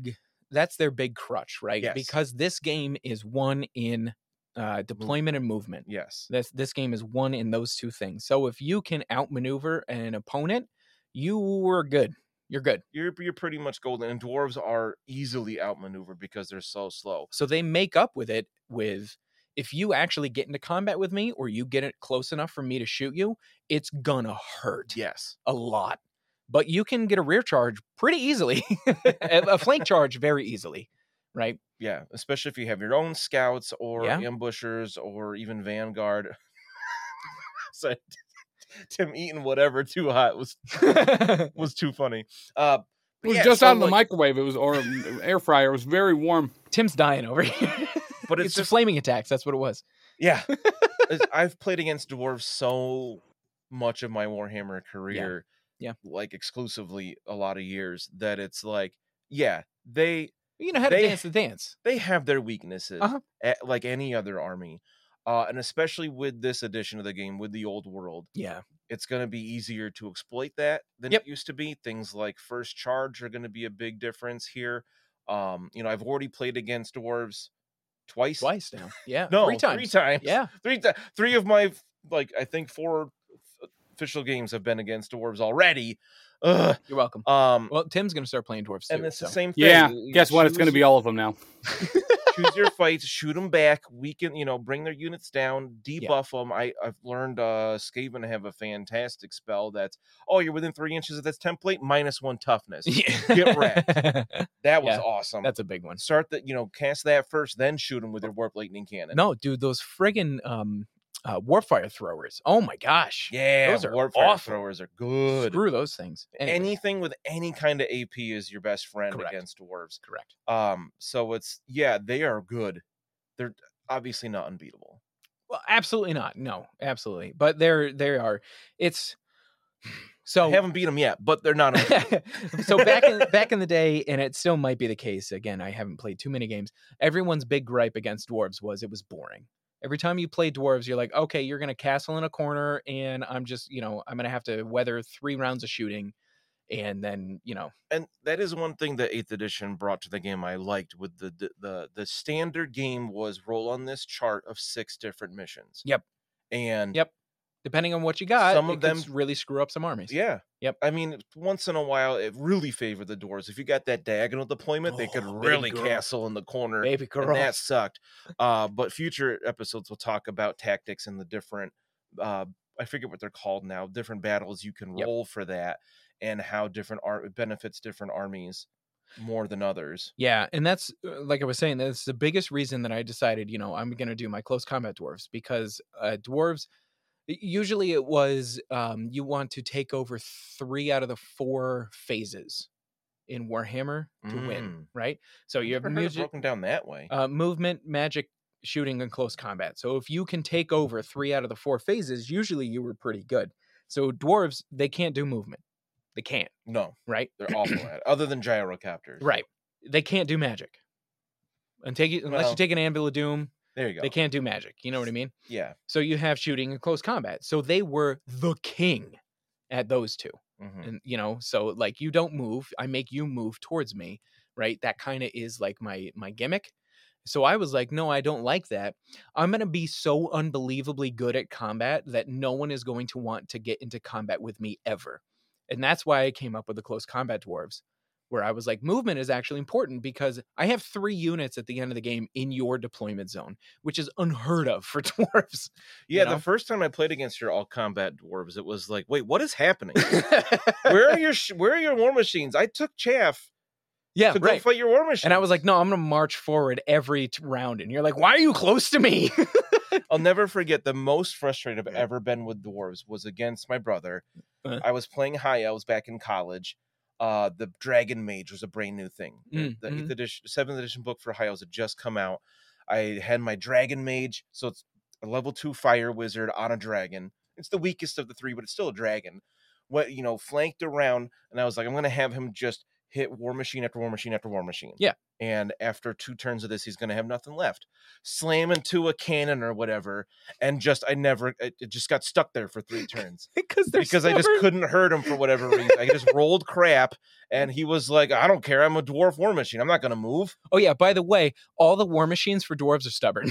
big crutch, right? Yes. Because this game is won in deployment and movement. Yes. This game is won in those 2 things. So if you can outmaneuver an opponent, you are good. You're good. You're pretty much golden. And dwarves are easily outmaneuvered because they're so slow. So they make up with it with, if you actually get into combat with me or you get it close enough for me to shoot you, it's gonna hurt. Yes. A lot. But you can get a rear charge pretty easily. A flank charge very easily. Right? Yeah, especially if you have your own scouts or ambushers or even vanguard. So Tim eating whatever too hot was too funny. It was just out of the microwave. It was or air fryer. It was very warm. Tim's dying over here. But it's just flaming attacks. That's what it was. Yeah. I've played against dwarves so much of my Warhammer career, like exclusively a lot of years, that it's like, they you know how to dance the dance. They have their weaknesses, like any other army. And especially with this edition of the game, with the old world, it's going to be easier to exploit that than it used to be. Things like first charge are going to be a big difference here. I've already played against dwarves twice now. Yeah. No, 3 times. 3 times. Yeah. 3 of my, I think 4 official games have been against dwarves already. Ugh. You're welcome. Well, Tim's going to start playing dwarves too. And it's the same thing. Yeah. Guess what? It's going to be all of them now. Choose your fights, shoot them back, weaken, bring their units down, debuff them. I've learned Skaven have a fantastic spell that's, you're within 3 inches of this template, -1 toughness. Get wrecked. That was awesome. That's a big one. Start that, cast that first, then shoot them with your warp lightning cannon. No, dude, those friggin' Warpfire throwers. Oh my gosh. Yeah, those are Warpfire awful. throwers are good. Screw those things. Anyway. Anything with any kind of AP is your best friend against dwarves. Correct. So it's they are good. They're obviously not unbeatable. Well, absolutely not. No, absolutely. But they are. It's so I haven't beat them yet, but they're not. So back in the day, and it still might be the case. Again, I haven't played too many games. Everyone's big gripe against dwarves was it was boring. Every time you play dwarves, you're like, okay, you're going to castle in a corner, and I'm just, I'm going to have to weather 3 rounds of shooting, and then, And that is one thing that 8th edition brought to the game I liked. With the standard game was roll on this chart of 6 different missions. Yep. And Yep. Depending on what you got, some of them really screw up some armies. Yeah. Yep. I mean, once in a while, it really favored the dwarves. If you got that diagonal deployment, they could really castle in the corner. Baby girl. And that sucked. But future episodes will talk about tactics and the different, I forget what they're called now, different battles you can roll for that, and how different benefits different armies more than others. Yeah, and that's, like I was saying, that's the biggest reason that I decided, I'm going to do my close combat dwarves, because dwarves, usually it was you want to take over 3 out of the 4 phases in Warhammer to win, right? So you have broken down that way. Movement, magic, shooting, and close combat. So if you can take over 3 out of the 4 phases, usually you were pretty good. So dwarves, they can't do movement. They can't. No. Right? They're awful at it, other than gyrocopters. Right. They can't do magic. Unless you take an Anvil of Doom, there you go. They can't do magic. You know what I mean? Yeah. So you have shooting and close combat. So they were the king at those 2. Mm-hmm. And, so like, you don't move. I make you move towards me, right? That kind of is like my gimmick. So I was like, no, I don't like that. I'm going to be so unbelievably good at combat that no one is going to want to get into combat with me ever. And that's why I came up with the close combat dwarves, where I was like, movement is actually important because I have 3 units at the end of the game in your deployment zone, which is unheard of for dwarves. Yeah, the first time I played against your all combat dwarves, it was like, wait, what is happening? Where are your war machines? I took chaff. Yeah, to go fight your war machine. And I was like, no, I'm going to march forward every round. And you're like, why are you close to me? I'll never forget the most frustrated I've ever been with dwarves was against my brother. I was playing High Elves back in college. The Dragon Mage was a brand new thing. The 8th edition, 7th edition book for High Elves had just come out. I had my Dragon Mage, so it's a level 2 fire wizard on a dragon. It's the weakest of the 3, but it's still a dragon. Flanked around, and I was like, I'm going to have him just hit war machine after war machine after war machine. Yeah. And after 2 turns of this, he's going to have nothing left. Slam into a cannon or whatever. And it just got stuck there for 3 turns. because I just couldn't hurt him for whatever reason. I just rolled crap. And he was like, I don't care. I'm a dwarf war machine. I'm not going to move. Oh, yeah. By the way, all the war machines for dwarves are stubborn.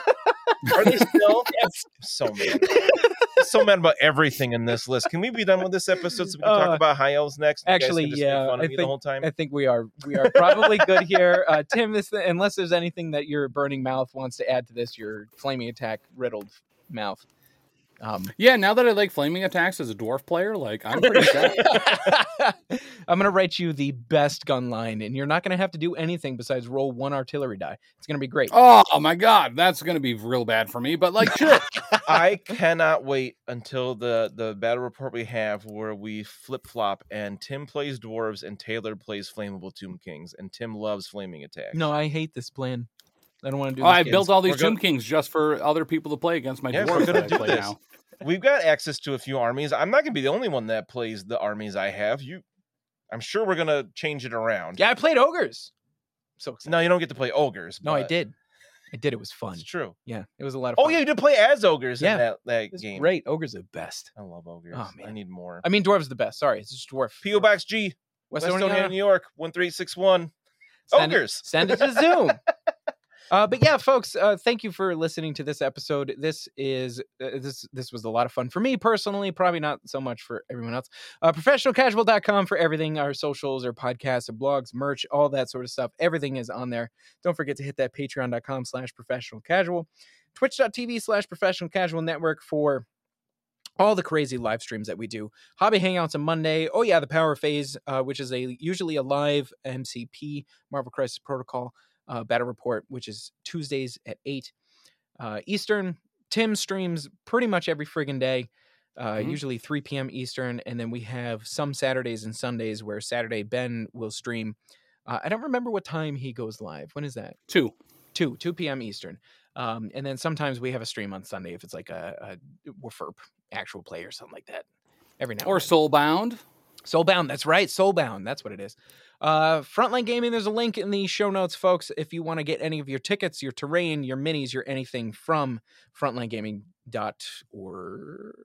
Are they still? Yes. So mad. So mad about everything in this list. Can we be done with this episode so we can talk about High Elves next? Actually, yeah. The whole time? I think we are probably good here. Tim, unless there's anything that your burning mouth wants to add to this, your flaming attack riddled mouth. Yeah, now that I like flaming attacks as a dwarf player, like I'm pretty set. I'm gonna write you the best gun line, and you're not gonna have to do anything besides roll 1 artillery die. It's gonna be great. Oh my god, that's gonna be real bad for me. But like, sure. I cannot wait until the battle report we have where we flip flop and Tim plays dwarves and Taylor plays flammable Tomb Kings, and Tim loves flaming attacks. No, I hate this plan. I don't want to do. I built all these Tomb Kings just for other people to play against my dwarves that I play now. We've got access to a few armies. I'm not going to be the only one that plays the armies I have. I'm sure we're going to change it around. Yeah, I played ogres. So excited. No, you don't get to play ogres. No, I did. It was fun. It's true. Yeah, it was a lot of fun. Oh, yeah, you did play as ogres in that game. Great. Ogres are the best. I love ogres. Oh, man. I need more. I mean, dwarves are the best. Sorry, it's just dwarf. P.O. Box G, West Oneida, New York, 13861. Ogres. Send it to Zoom. But yeah, folks, thank you for listening to this episode. This was a lot of fun for me personally, probably not so much for everyone else. ProfessionalCasual.com for everything, our socials, our podcasts, our blogs, merch, all that sort of stuff. Everything is on there. Don't forget to hit that patreon.com/professionalcasual, twitch.tv/professionalcasual network for all the crazy live streams that we do. Hobby Hangouts on Monday. Oh yeah, the Power Phase, which is usually a live MCP, Marvel Crisis Protocol, battle report, which is Tuesdays at 8 Eastern. Tim streams pretty much every friggin' day, usually 3 p.m. Eastern, and then we have some Saturdays and Sundays where Saturday Ben will stream. I don't remember what time he goes live. When is that? 2 p.m. Eastern. And then sometimes we have a stream on Sunday if it's like a Warfurp actual play or something like that. Every now or and then. Soulbound. Soulbound, that's right. Soulbound, that's what it is. Frontline Gaming, there's a link in the show notes, folks, if you want to get any of your tickets, your terrain, your minis, your anything from frontlinegaming.org.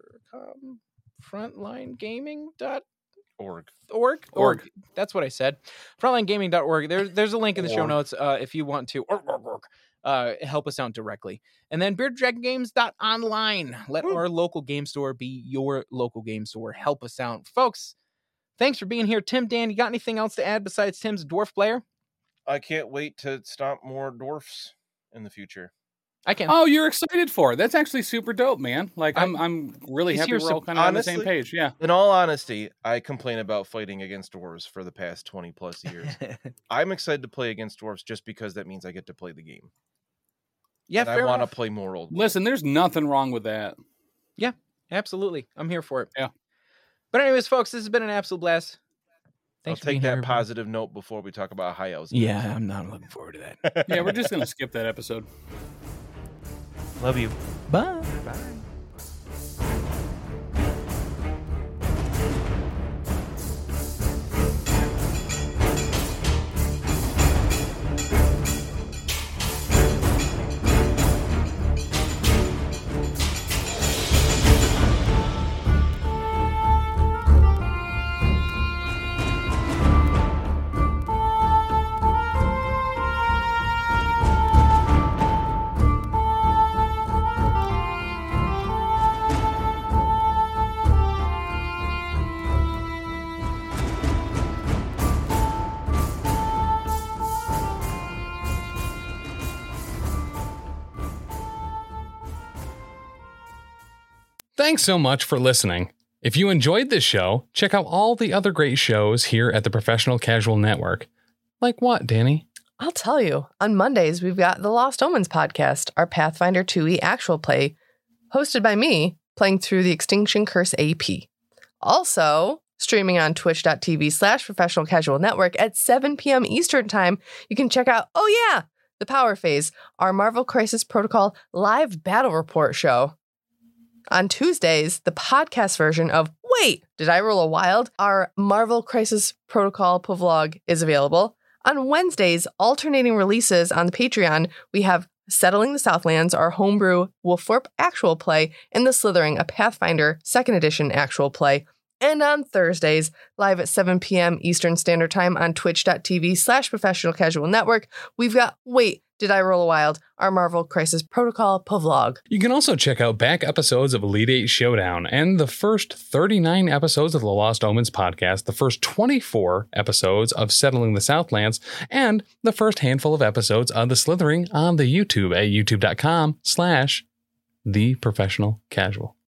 Frontlinegaming.org. That's what I said. Frontlinegaming.org. There's a link in the show notes if you want to help us out directly. And then bearddragongames.online. Let our local game store be your local game store. Help us out. Folks, thanks for being here. Tim, Dan, you got anything else to add besides Tim's dwarf player? I can't wait to stomp more dwarfs in the future. I can. Oh, you're excited for it. That's actually super dope, man. Like, I'm really happy we're all kind of on the same page. Yeah. In all honesty, I complain about fighting against dwarves for the past 20 plus years. I'm excited to play against dwarves just because that means I get to play the game. Yeah, and I want to play more old. Listen, there's nothing wrong with that. Yeah, absolutely. I'm here for it. Yeah. But anyways, folks, this has been an absolute blast. Thanks I'll take that positive note before we talk about high elves. Yeah, I'm not looking forward to that. Yeah, we're just going to skip that episode. Love you. Bye. Bye. Thanks so much for listening. If you enjoyed this show, check out all the other great shows here at the Professional Casual Network. Like what, Danny? I'll tell you. On Mondays, we've got the Lost Omens podcast, our Pathfinder 2e actual play, hosted by me, playing through the Extinction Curse AP. Also, streaming on twitch.tv/Professional Casual Network at 7 p.m. Eastern Time, you can check out, the Power Phase, our Marvel Crisis Protocol live battle report show. On Tuesdays, the podcast version of Wait, Did I Roll a Wild? Our Marvel Crisis Protocol vlog is available. On Wednesdays, alternating releases on the Patreon, we have Settling the Southlands, our homebrew Wolfthorpe actual play, and The Slithering, a Pathfinder 2nd edition actual play. And on Thursdays, live at 7 p.m. Eastern Standard Time on twitch.tv/Professional Casual Network, we've got Wait, Did I Roll a Wild? Our Marvel Crisis Protocol vlog. You can also check out back episodes of Elite 8 Showdown and the first 39 episodes of the Lost Omens podcast, the first 24 episodes of Settling the Southlands, and the first handful of episodes of The Slithering on the YouTube at youtube.com/TheProfessionalCasual.